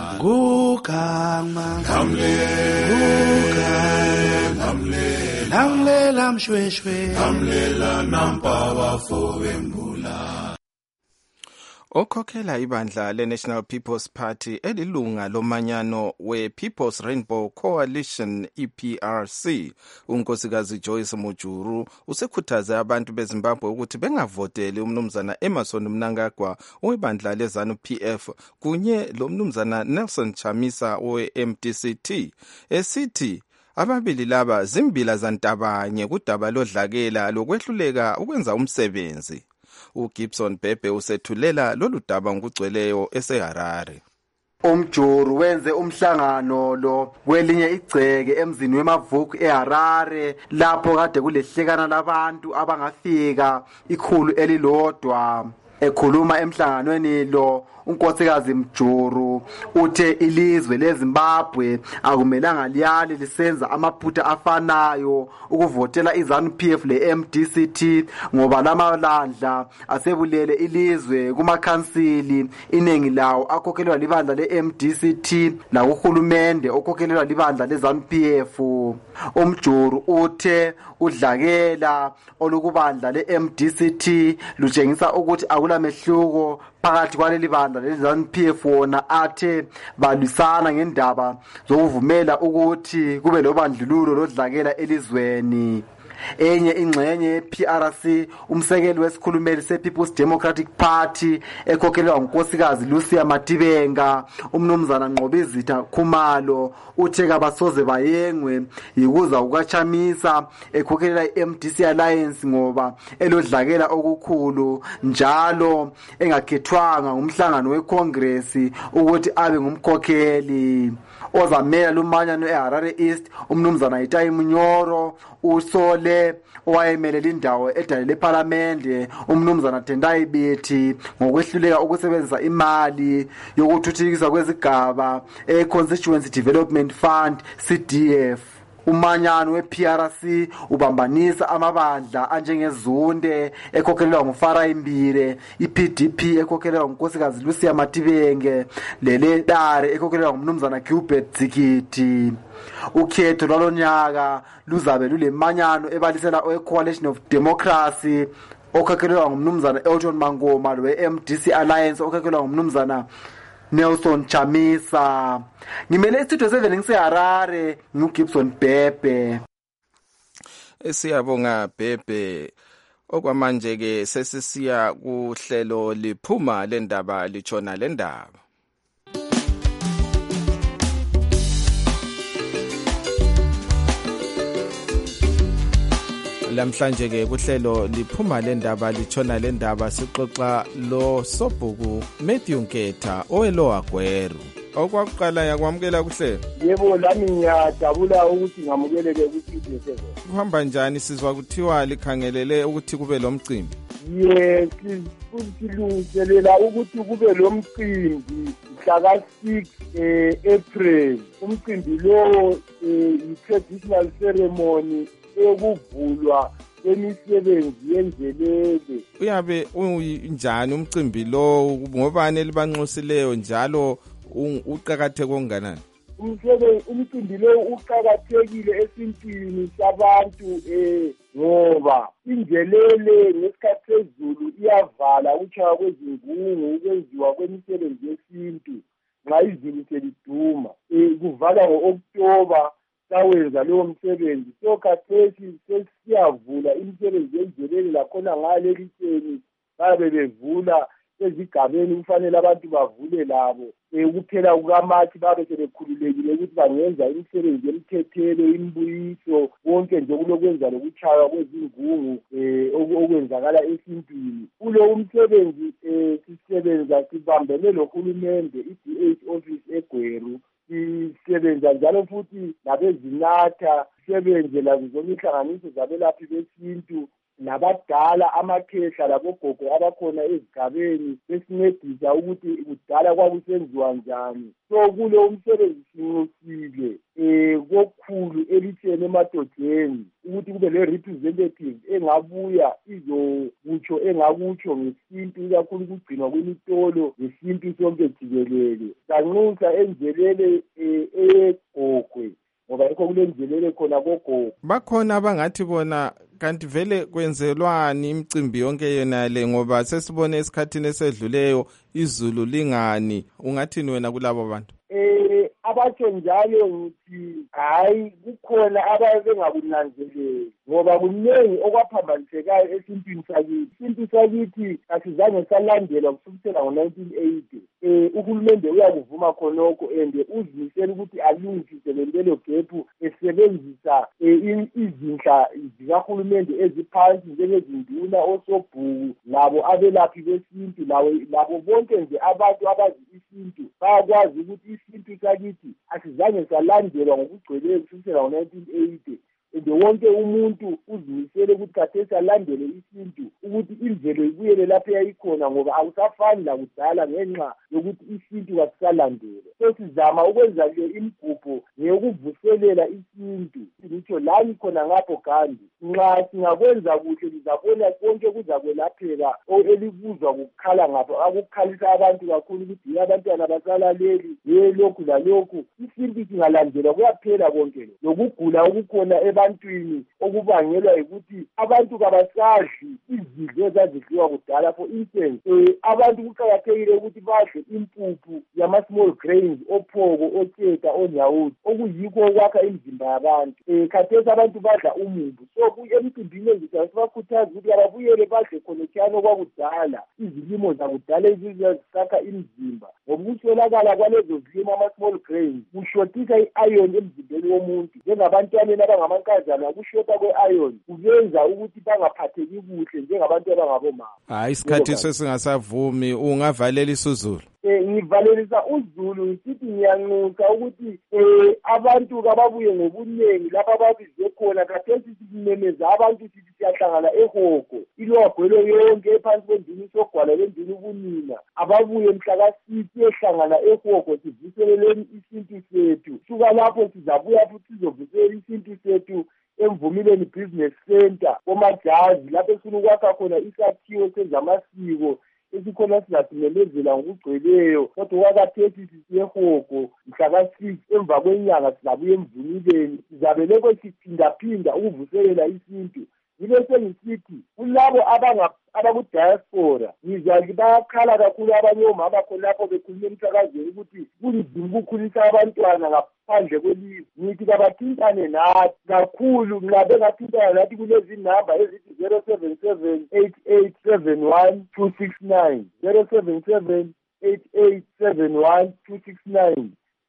Gugama ngamle gugama ngamle ngamle lamshweshwe ngamle la nampa bafowembula. Okhokhela ibandla le-National People's Party elilunga lomanyano we-People's Rainbow Coalition E P R C, unkosikazi Joyce Mujuru usekhuthaze abantu beZimbabwe ukuthi bengavoteli umnumzana Emmerson Mnangagwa owebandla leZANU P F kunye lomnumzana Nelson Chamisa owe-M D C T, esithi ababili laba zimbila zantabanye kudaba lodlakela lokwehluleka ukwenza umsebenzi. uGibson Bhebhe usethulela lolu daba ngokugcweleyo eseHarare. Umjuru wenze umhlangano lo kwelinye igceke emzini weMavuku eHarare lapho kade kulehlekana labantu abangafika ikhulu elilodwa. Ekhuluma emhlanganweni lo unkosikazi Mjuru uthe ilizwe leZimbabwe akumelanga liyali lisenza amaphutha afanayo ukuvotela iZANU P F le-M D C T ngoba lamalandla asebulele ilizwe kumakhansili iningi lawo akhokhelwa libandla le-M D C T lakuhulumende okhokhelwa libandla leZANU P F. Umjuru uthe udlakela olukubandla le-M D C T lutshengisa ukuthi akulamehluko phakathi kwaleli bandla leZANU P F wona athe balwisana ngendaba zokuvumela ukuthi kube lobandlululo lodlakela elizweni. Enye ingxenye ye-P R C umsekeli wesikhulumeli se-People's Democratic Party ekhokhelwa ngunkosikazi Lucia Matibenga umnumzana Nqobizitha Khumalo uthe kabasoze bayengwe yikuza ukachamisa ekhokhelela i-M D C Alliance ngoba elodlakela okukhulu njalo engakhethwanga ngumhlangano weCongress ukuthi abe ngumkhokheli. Ozamela lumanyano eHarare East umnumzana Itayi Munyoro usole owayemelela indawo edale leParliament umnumzana Tendai Biti ngokwehluleka ukusebenzisa imali yokuthuthukiswa kwezigaba e-Constituency Development Fund C D F. Umanyano we-P R C ubambanisa amabandla anjengezunde ekhokhelwa nguFarai Mbire, i-P D P ekhokhelwa ngunkosikazi Lucia Matibenge, leLedare ekhokhelwa ngumnumzana Gilbert Zikiti. Ukhetho lwalonyaka luzabe lulemanyano ebalisela we-Coalition of Democracy okhokhelwa ngumnumzana Elton Mangoma we-M D C Alliance okhokhelwa ngumnumzana Nelson Chamisa. Ngimele istudio seven ngiseHarare nguGibson Bhebhe. Siyabonga Bhebhe. Okwamanje ke sesisiya kuhlelo liphuma lendaba lichona lendaba. lamhlanje ke kuhlelo liphuma lendaba litshona lendaba sixoxa lo Sobhuku Matthew Nketha owelowa Gweru. Okwakuqala yakwamukela kuhlelo. Yebo lami ngiyajabula ukuthi ngamukeleke kuStudio seven. Kuhamba njani sizwa kuthiwa likhangelele ukuthi kube lo mcimbi? Yes, silungiselela ukuthi kube lo mcimbi mhla six eh April. Umcimbi lo i-traditional ceremony ekuvulwa kwemisebenzi yenzelele. Uyabe unjani umcimbi lo ngobani elibanxusileyo njalo uqhakatheke konganani? Umsebenzi umcimbi lo uqhakathekile esintwini sabantu eh ngoba injelele ngesikhathi sezulu iyavala ukuchaya kwezingungu ukwenziwa kwemisebenzi yesintu nxa izulu seliduma. Eh kuvala ngo-October sawenza leyo msebenzi. So khathesi sesiyavula imisebenzi yenjelele lakhona ngale litsheni babe bevula ezigabeni kufanele abantu bavule labo. Ukuphela kukaMathi babe sebekhululekile ukuthi bangenza imisebenzi yemthethelo imbuyiso konke nje kulokwenza lokuchaya kwezingungu okwenzakala esintwini. Kulo umsebenzi sisebenza sibambene lohulumende i-D H office eGweru. Sisebenza njalo futhi nabezinatha sisebenze lazo zonke inhlanganiso zabelaphi besintu nabadala amakhehla labogogo abakhona ezigabeni besincedisa ukuthi kudala kwakusenziwa njani. So kulo umsebenzi sinxusile eh kokhulu elitheni emadodeni ukuthi kube le representative engabuya izokutsho engakutsho ngesintu kakhulu kugcinwa kwemitolo ngesintu sonke jikelele. Sanxusa enzelele egogwe ngoba yikho kulenzelele khona gogo. Bakhona abangathi bona kanti vele kwenzelwani imicimbi yonke yona le ngoba sesibone esikhathini esedluleyo izulu lingani. Ungathini wena kulabo bantu? Eh abatsho njalo ngithi hayi kukhona ababengakunanzeleli ngoba kuningi okwaphambanisekayo esintwini sakithi. Isintu sakithi asizange salandelwa kusukela ngo-nineteen eighty. Eh uhulumende uyakuvuma khonokho and uzimisela ukuthi alungisise lelo gephu esebenzisa izinhla zikahulumende eziphansi njengezinduna osobhuku labo abelaphi besintu labo bonke nje abantu abazi isintu bayakwazi ukuthi isintu sakithi asizange salandelwa ngokugcweleyo kusukela ngo-nineteen eighty. And wonke umuntu uzimisele ukuthi khathesi alandele isintu ukuthi imvelo ibuyele lapho yayikhona ngoba akusafani lakudala ngenxa yokuthi isintu kasisalandelwe. So sizama ukwenza le imigubho ngeyokuvuselela isintu. Ngitsho lani khona ngapho kandi nxa singakwenza kuhle lizabona konke kuzakwelapheka elikuzwa kukhala ngapho akukhalisa abantu kakhulu ukuthi abantwana basalaleli yelokhu lalokhu. Isintu singalandelwa kuyaphela konke lokugula okukhona ebantwini okubangelwa ukuthi abantu kabasadli izidlo ezazidliwa kudala. For instance eh abantu kuqakathekile ukuthi badle impuphu yama-small grains ophoko otsheta onyawuthi okuyikho okwakha imizimba yabantu. Eh khathesi abantu badla umumbu. So emcimbini engisaya sibakhuthaza ukuthi ababuyele badle khonokuyana okwakudala izilimo zakudala ezizakha imizimba ngoba ukuswelakala kwalezo zilimo ama-small grains kushotisa i-iron emzimbeni womuntu. Njengabantwaneni abangamankazana kushota kwe-iron kubenza ukuthi bangaphatheki kuhle njengabantu abangabomama. Hayi isikhathi sesingasavumi ungavalela isizulu. Eh ngivalelisa uZulu ngithi ngiyanxusa ukuthi eh abantu kababuye ngobuningi lapha ababizwe khona khathesi simemeza abantu sithi siyahlangana eHogo ilogwelo yonke ephansi kwendini sogwala lendini ubunina ababuye mhla ka six ehlangana eHogo sivuseleleni isintu sethu. Suka lapho sizabuya futhi sizovuselela isintu sethu emvumileni business center komajazi lapho esifuna ukwakha khona isakhiwo sezamasiko esikhona sizasimemezela ngokugcweleyo kodwa kwakathesi siseHogo mhla ka six emva kwenyanga sizabuya emvumileni sizabeleko siphindaphinda ukuvuselela isintu. Yile sengisithi kulabo abaku-diaspora ngizaki bayakhala kakhulu abanye omama khonapho bekhuluma emsakazweni ukuthi kunzima ukukhulisa abantwana ngaphandle kwelizwe. Ngithi kabathintane nathi kakhulu nxa bengathintana nathi kulezi namba ezithi zero seven seven eight eight seven one two six nine zero seven seven eight eight seven one two six nine.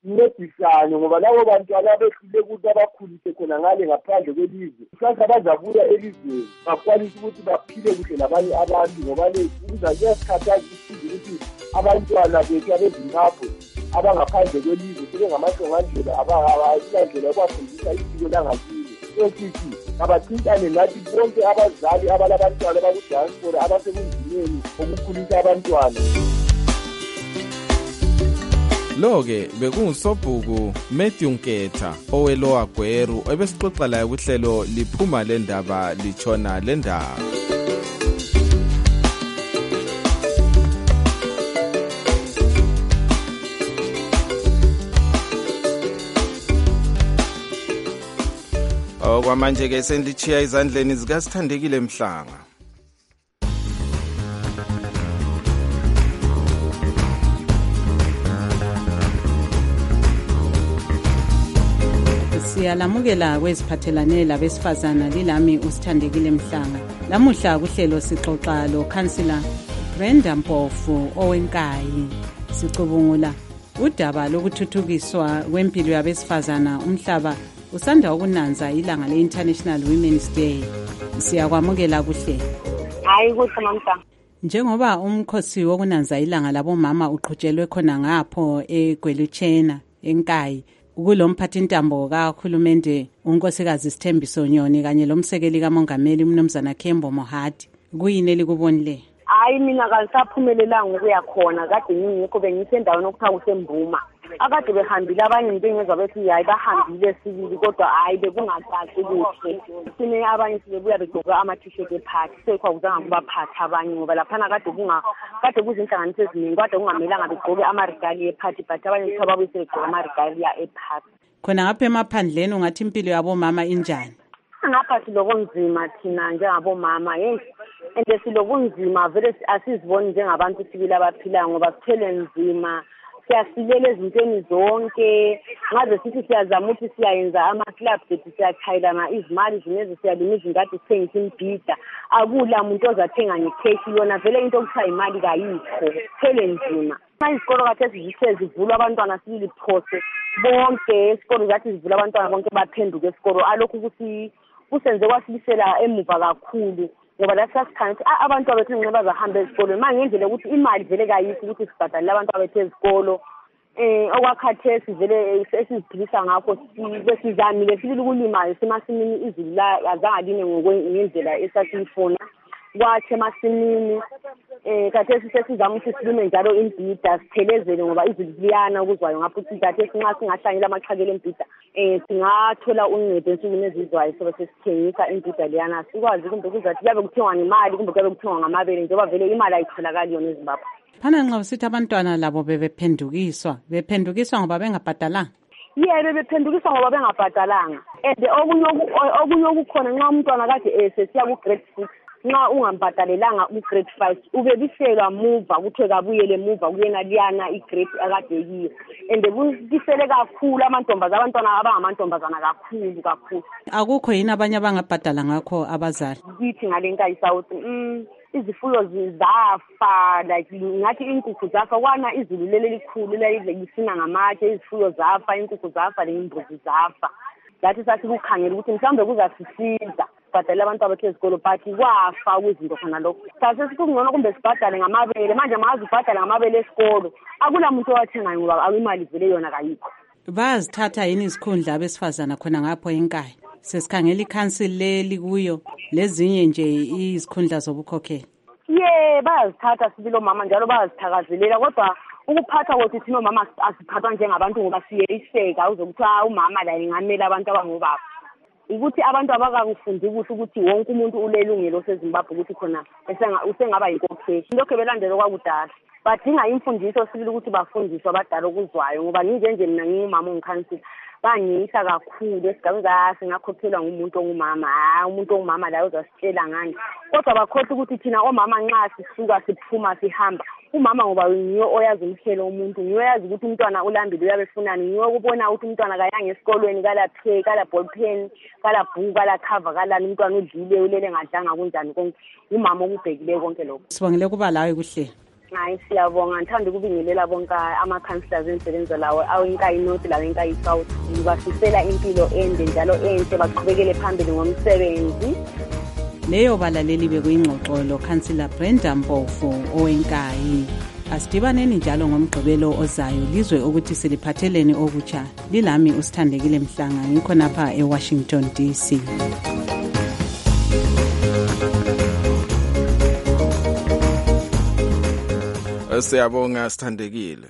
ncedisane ngoba labo bantwana abehlule ukuthi abakhulise khona ngale ngaphandle kwelizwe kusasa bazabuya elizweni bakwanise ukuthi baphile kuhle labanye abantu ngoba kuzakuyasikhathaza ukuthi abantwana bethu abezimbabwe abangaphandle kwelizwe sebengamahlongandlela abayilandlela yokwafundisa isiko langakini sesithi abathintane nathi bonke abazali abalabantwana bakudiaspora abasebunzimeni okukhulisa abantwana. Lo-ke bekungusobhuku Matthew Nketha oweLowa Gweru ebesixoxa laye kuhlelo liphuma le ndaba litshona le ndaba. Okwamanje-ke senditshiya izandleni zikaSithandekile Mhlanga. Siyalamukela kweziphathelane labesifazana lilami uSithandekile Mhlanga. Lamuhla kuhlelo sixoxa lo Councillor Brenda Mpofu owenkayi. Sicubungula udaba lokuthuthukiswa kwempilo yabesifazana umhlaba usanda ukunanza ilanga le-International Women's Day. Siyakwamukela kuhle. Hayi kuhle mamta. Njengoba umkhosi wokunanza ilanga labomama uqhutshelwe khona ngapho eGwelutshena enkayi, kulo mphathintambo kahulumende unkosikazi Sithembiso Nyoni kanye lomsekeli kamongameli umnumzana Kembo Mohadi, kuyini elikubonile? Hayi mina kanisaphumelelanga ukuya khona, kade ngingikho bengisendaweni okuthiwa kuseMbuma. Akade behambile abanye ngibengezwa bethi hayi bahambile sibili kodwa hayi bekungacaci kuhle. Sine abanye sibebuya begqoka ama-t-shirt ephathi sekho akuzange kubaphatha abanye ngoba laphana kade kunga kade kuzinhlanganiso eziningi kade kungamelanga begqoke ama-regalia ephathi but abanye kuthi babuyise begqoka ama-regalia ephathi. Khona ngapha emaphandleni ungathi impilo yabomama injani? Ngapha silobunzima thina njengabomama yes and silobunzima vele asiziboni njengabantu sibili abaphilayo ngoba sithele nzima. Siyasilela ezintweni zonke ngaze sithi siyazama ukuthi siyayenza ama-club ethu siyachayelana izimali zinezi siyalima izingadi sithengisa imbhida akula muntu ozathenga ngekheshi yona vele into okuthiwa imali kayikho phele nzima. Izikolo khathesi zithe zivulwa abantwana sibili phose bonke isikolo zathi zivula abantwana bonke baphenduka esikolo alokhu ukuthi kusenze kwasibisela emuva kakhulu ngoba lasasikhanya ukuthi abantu abethu ngenxa bazahamba ezikolweni manje ngendlela ukuthi imali vele kayikho ukuthi sibhadalele abantu abethu ezikolo eh okwakhathesi vele esiziphilisa ngakho besizamile sibili ukulima semasimini izulu la azange line ngendlela esasiyifuna kwathi emasimini eh khathesi sesizama ukuthi silime njalo imbhida sithelezele ngoba izulu liyana ukuzwayo ngapho ukuthi khathesi nxa singahlanyela amaqhakele embhida eh singathola uncedo ensukwini ezizwayo sobe sesithengisa imbhida liyana sikwazi kumbe kuzathi kuyabe kuthengwa ngemali kumbe kuyabe kuthengwa ngamabele njengoba vele imali ayitholakali yona eZimbabwe. Phana nxa usithi abantwana labo bebephendukiswa bephendukiswa ngoba bengabhadalanga? Yebo bephendukiswa ngoba bengabhadalanga and okunye okunye okukhona nxa umntwana kade esesiya ku grade six nxa ungambhadalelanga u-grade five ubebiselwa muva kuthiwe kabuyele muva kuyena liyana i-grade akade yiyo and kubisele kakhulu amantombazana abantwana abangamantombazana kakhulu kakhulu. Akukho yini abanye abangabhadala ngakho abazali? Kithi ngale nkayi sawuthi mm izifuyo zizafa like ngathi inkukhu zafa kwana izulu leli likhulu lisina ngamatshe izifuyo zafa inkukhu zafa lembuzi zafa ngathi sasikukhangela ukuthi mhlawumbe kuzasisiza sibhadale abantu abethu ezikolo but kwafa kwizinto khona lokho sase sikungcono kumbe sibhadale ngamabele manje mazi ubhadale ngamabele esikolo akula muntu owathengayo ngoba awimali vele yona kayikho. Bazithatha yini izikhundla abesifazana khona ngapho enkaya? Sesikhangela ikhansili leli kuyo lezinye nje izikhundla zobukhokheli. Ye bayazithatha sibilo mama njalo bayazithakazelela kodwa ukuphatha kwethu thina mama asiphathwa njengabantu ngoba siyeriseka uzokuthi umama la ngamela abantu abangobaba ukuthi abantu abakakufundi ukuthi ukuthi wonke umuntu ulelungelo seZimbabwe ukuthi khona usengaba yinkokheli lokho belandela kwakudala badinga imfundiso sibili ukuthi bafundiswe abadala okuzwayo ngoba nginjenje mina ngingumama ongikhansila bangiyisa kakhulu esigabeni singakhokhelwa ngumuntu ongumama hayi umuntu ongumama la uzasitshela ngani kodwa bakhohle ukuthi thina omama nxa sisuka siphuma sihamba umama ngoba ngiyo oyazi umhlelo womuntu ngiyo oyazi ukuthi umntwana ulambile uyabe efunani ngiyo ukubona ukuthi umntwana kayanga esikolweni kala phe kala ball pen kala bhuku kala cover kala umntwana udlile ulele ngadlanga kunjani konke umama okubhekile konke lokho. Sibongile kuba lawe kuhle. hayi siyabonga ngithanda ukubingelela bonke ama-councillors ensebenza lawo awenkayi north lawo enkayi south ngibafisela impilo ende njalo enhle baqhubekele phambili ngomsebenzi. Leyo balaleli bekuyingxoxo lo Councillor Brenda Mpofu owenkayi. Asidibaneni njalo ngomgqibelo ozayo lizwe ukuthi siliphatheleni okutsha. Lilami uSithandekile Mhlanga ngikho napha eWashington D C. Siyabonga Sithandekile.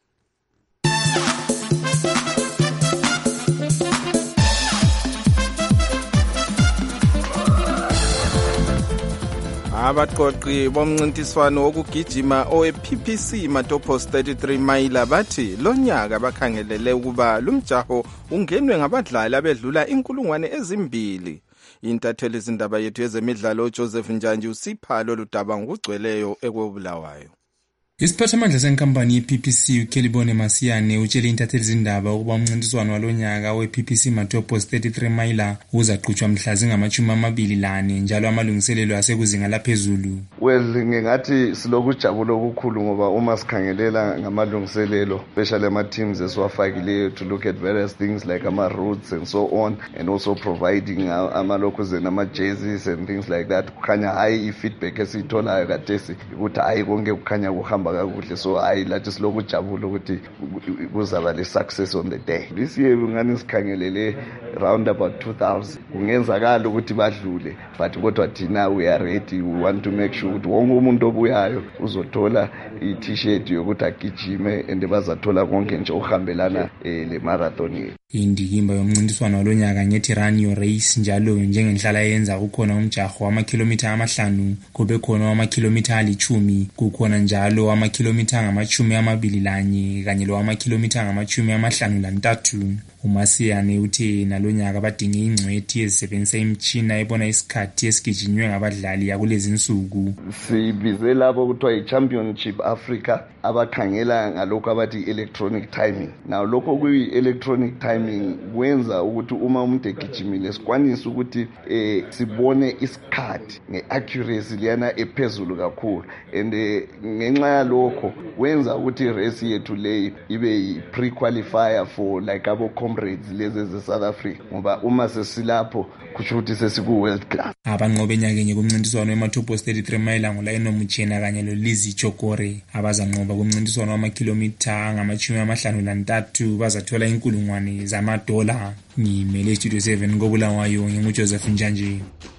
Abaqoqi bomncintiswano wokugijima owe-P P C Matopos thirty-three mayila bathi lonyaka bakhangelele ukuba lumjaho ungenwe ngabadlali abedlula inkulungwane ezimbili. Intatheli izindaba yethu yezemidlalo Joseph Njanji usipha lolu daba ngokugcweleyo ekwebulawayo. Isiphathamandla senkampani ye-P P C uKelibone Masiyane utshele intatheli izindaba ukuba umncintiswano walonyaka we-P P C Matopos thirty-three mayila uzaqhutshwa mhla zingamashumi amabili lane njalo amalungiselelo asekuzinga laphezulu. Well, ngingathi silokujabula okukhulu ngoba uma sikhangelela ngamalungiselelo especially ama teams esiwafakileyo to look at various things like ama routes and so on and also providing ama locals and ama jerseys and things like that, kukhanya hayi i-feedback esiyitholayo kadesi ukuthi hayi konke kukhanya kuhamba kakuhle, so hayi lathi silokujabula ukuthi kuzaba le success on the day. This year ngani sikhangelele round about two thousand. Kungenzakala ukuthi badlule but kodwa thina we are ready, we want to make sure ukuthi wonke umuntu obuyayo uzothola i-t-shirt yokuthi agijime and bazathola konke nje ohambelana le marathon. Indikimba yomncintiswano walonyaka ngethi run your race njalo njengenhlala yenza kukhona umjaho wamakhilomitha amahlanu, kube khona wamakhilomitha alichumi, kukhona njalo amakhilomitha ngamachumi amabili lanye kanye lo amakhilomitha ngamachumi amahlanu lantathu. uMasiyane uthe nalonyaka badinge ingcwethi ezisebenzisa imtshina ebona isikhathi esigijinywe ngabadlali yakulezi insuku. Sibize labo kuthiwa i-Championship Africa abakhangela ngalokho abathi electronic timing. Now lokho kuyi-electronic timing kwenza ukuthi uma umuntu egijimile sikwanise ukuthi eh, sibone isikhathi nge-accuracy liyana ephezulu kakhulu, and eh, ngenxa yalokho kwenza ukuthi race yethu le ibe yi-pre-qualifier for like abo comrades lezi ze-South Africa, ngoba uma sesilapho kusho ukuthi sesiku-world class. Abanqobe nyakenye kumncintiswano weMatopos thirty-three mayila nguLayino Mutshena kanye loLizzy Chokore abazanqoba kumncintiswano wamakhilomitha angamachumi amahlanu lantathu bazathola inkulungwane zamadola. Ngimele Studio seven koBulawayo nginguJoseph Njanji.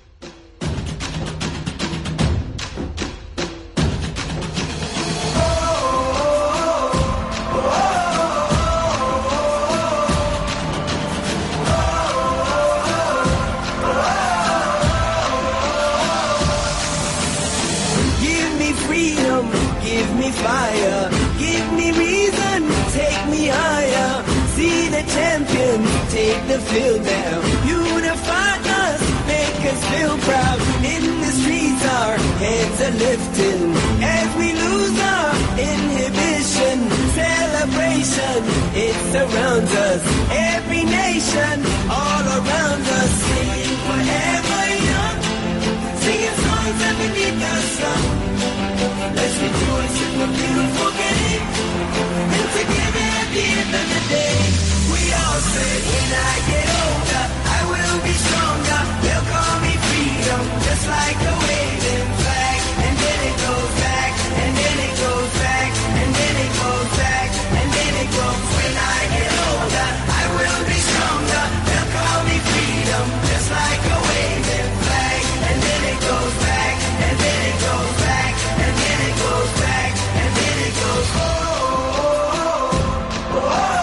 Take the field now, unify us, make us feel proud. In the streets our heads are lifting as we lose our inhibition. Celebration, it surrounds us, every nation, all around us. Singing forever young, singing songs underneath the sun. Let's rejoice in the beautiful game, and together at the end of the day, we all say, when I get older, I will be stronger. They'll call me freedom, just like a waving flag. And then it goes back, and then it goes back, and then it goes back, and then it goes. When I get older, I will be stronger. They'll call me freedom, just like a waving flag. And then it goes back, and then it goes back, and then it goes back, and then it goes. Oh, oh, oh, oh.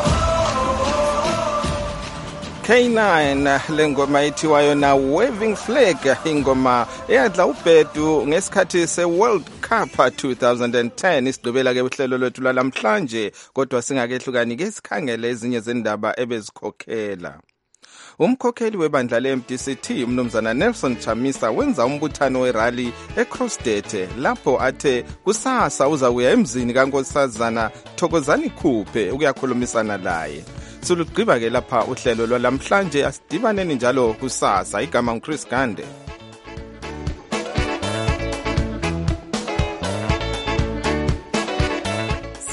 K nine lengoma ithiwayo na Waving Flag, ingoma eyadla ubhedu ngesikhathi se-World Cup twenty ten. Isidobela ke uhlelo lwethu lalamhlanje, kodwa singakehlukani ke sikhangele ezinye zendaba ebezikhokhela. Umkhokheli webandla le-M D C T umnumzana Nelson Chamisa wenza umbuthano werally eCrossdete lapho athe kusasa uzakuya emzini kaNkosazana Thokozani Khuphe ukuyakhulumisana laye. Sulugqiba ke lapha uhlelo lwalamhlanje, asidibaneni njalo kusasa. Igama nguChris Gande.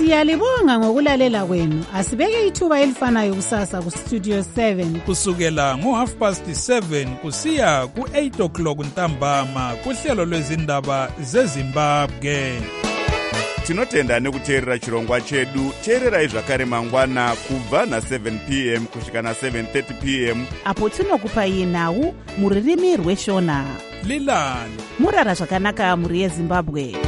Siyalibonga ngokulalela kwenu. Asibeke ithuba elifanayo kusasa ku Studio seven kusukela ngo half past seven kusiya ku eight o'clock ntambama kuhlelo lwezindaba zeZimbabwe. Tinotenda nekuteerera chirongwa chedu. Teererai zvakare mangwana kubva na seven p m kusvika na seven thirty p m apo tinokupai nhau muririmi rweshona. Lilani murara zvakanaka muri yeZimbabwe.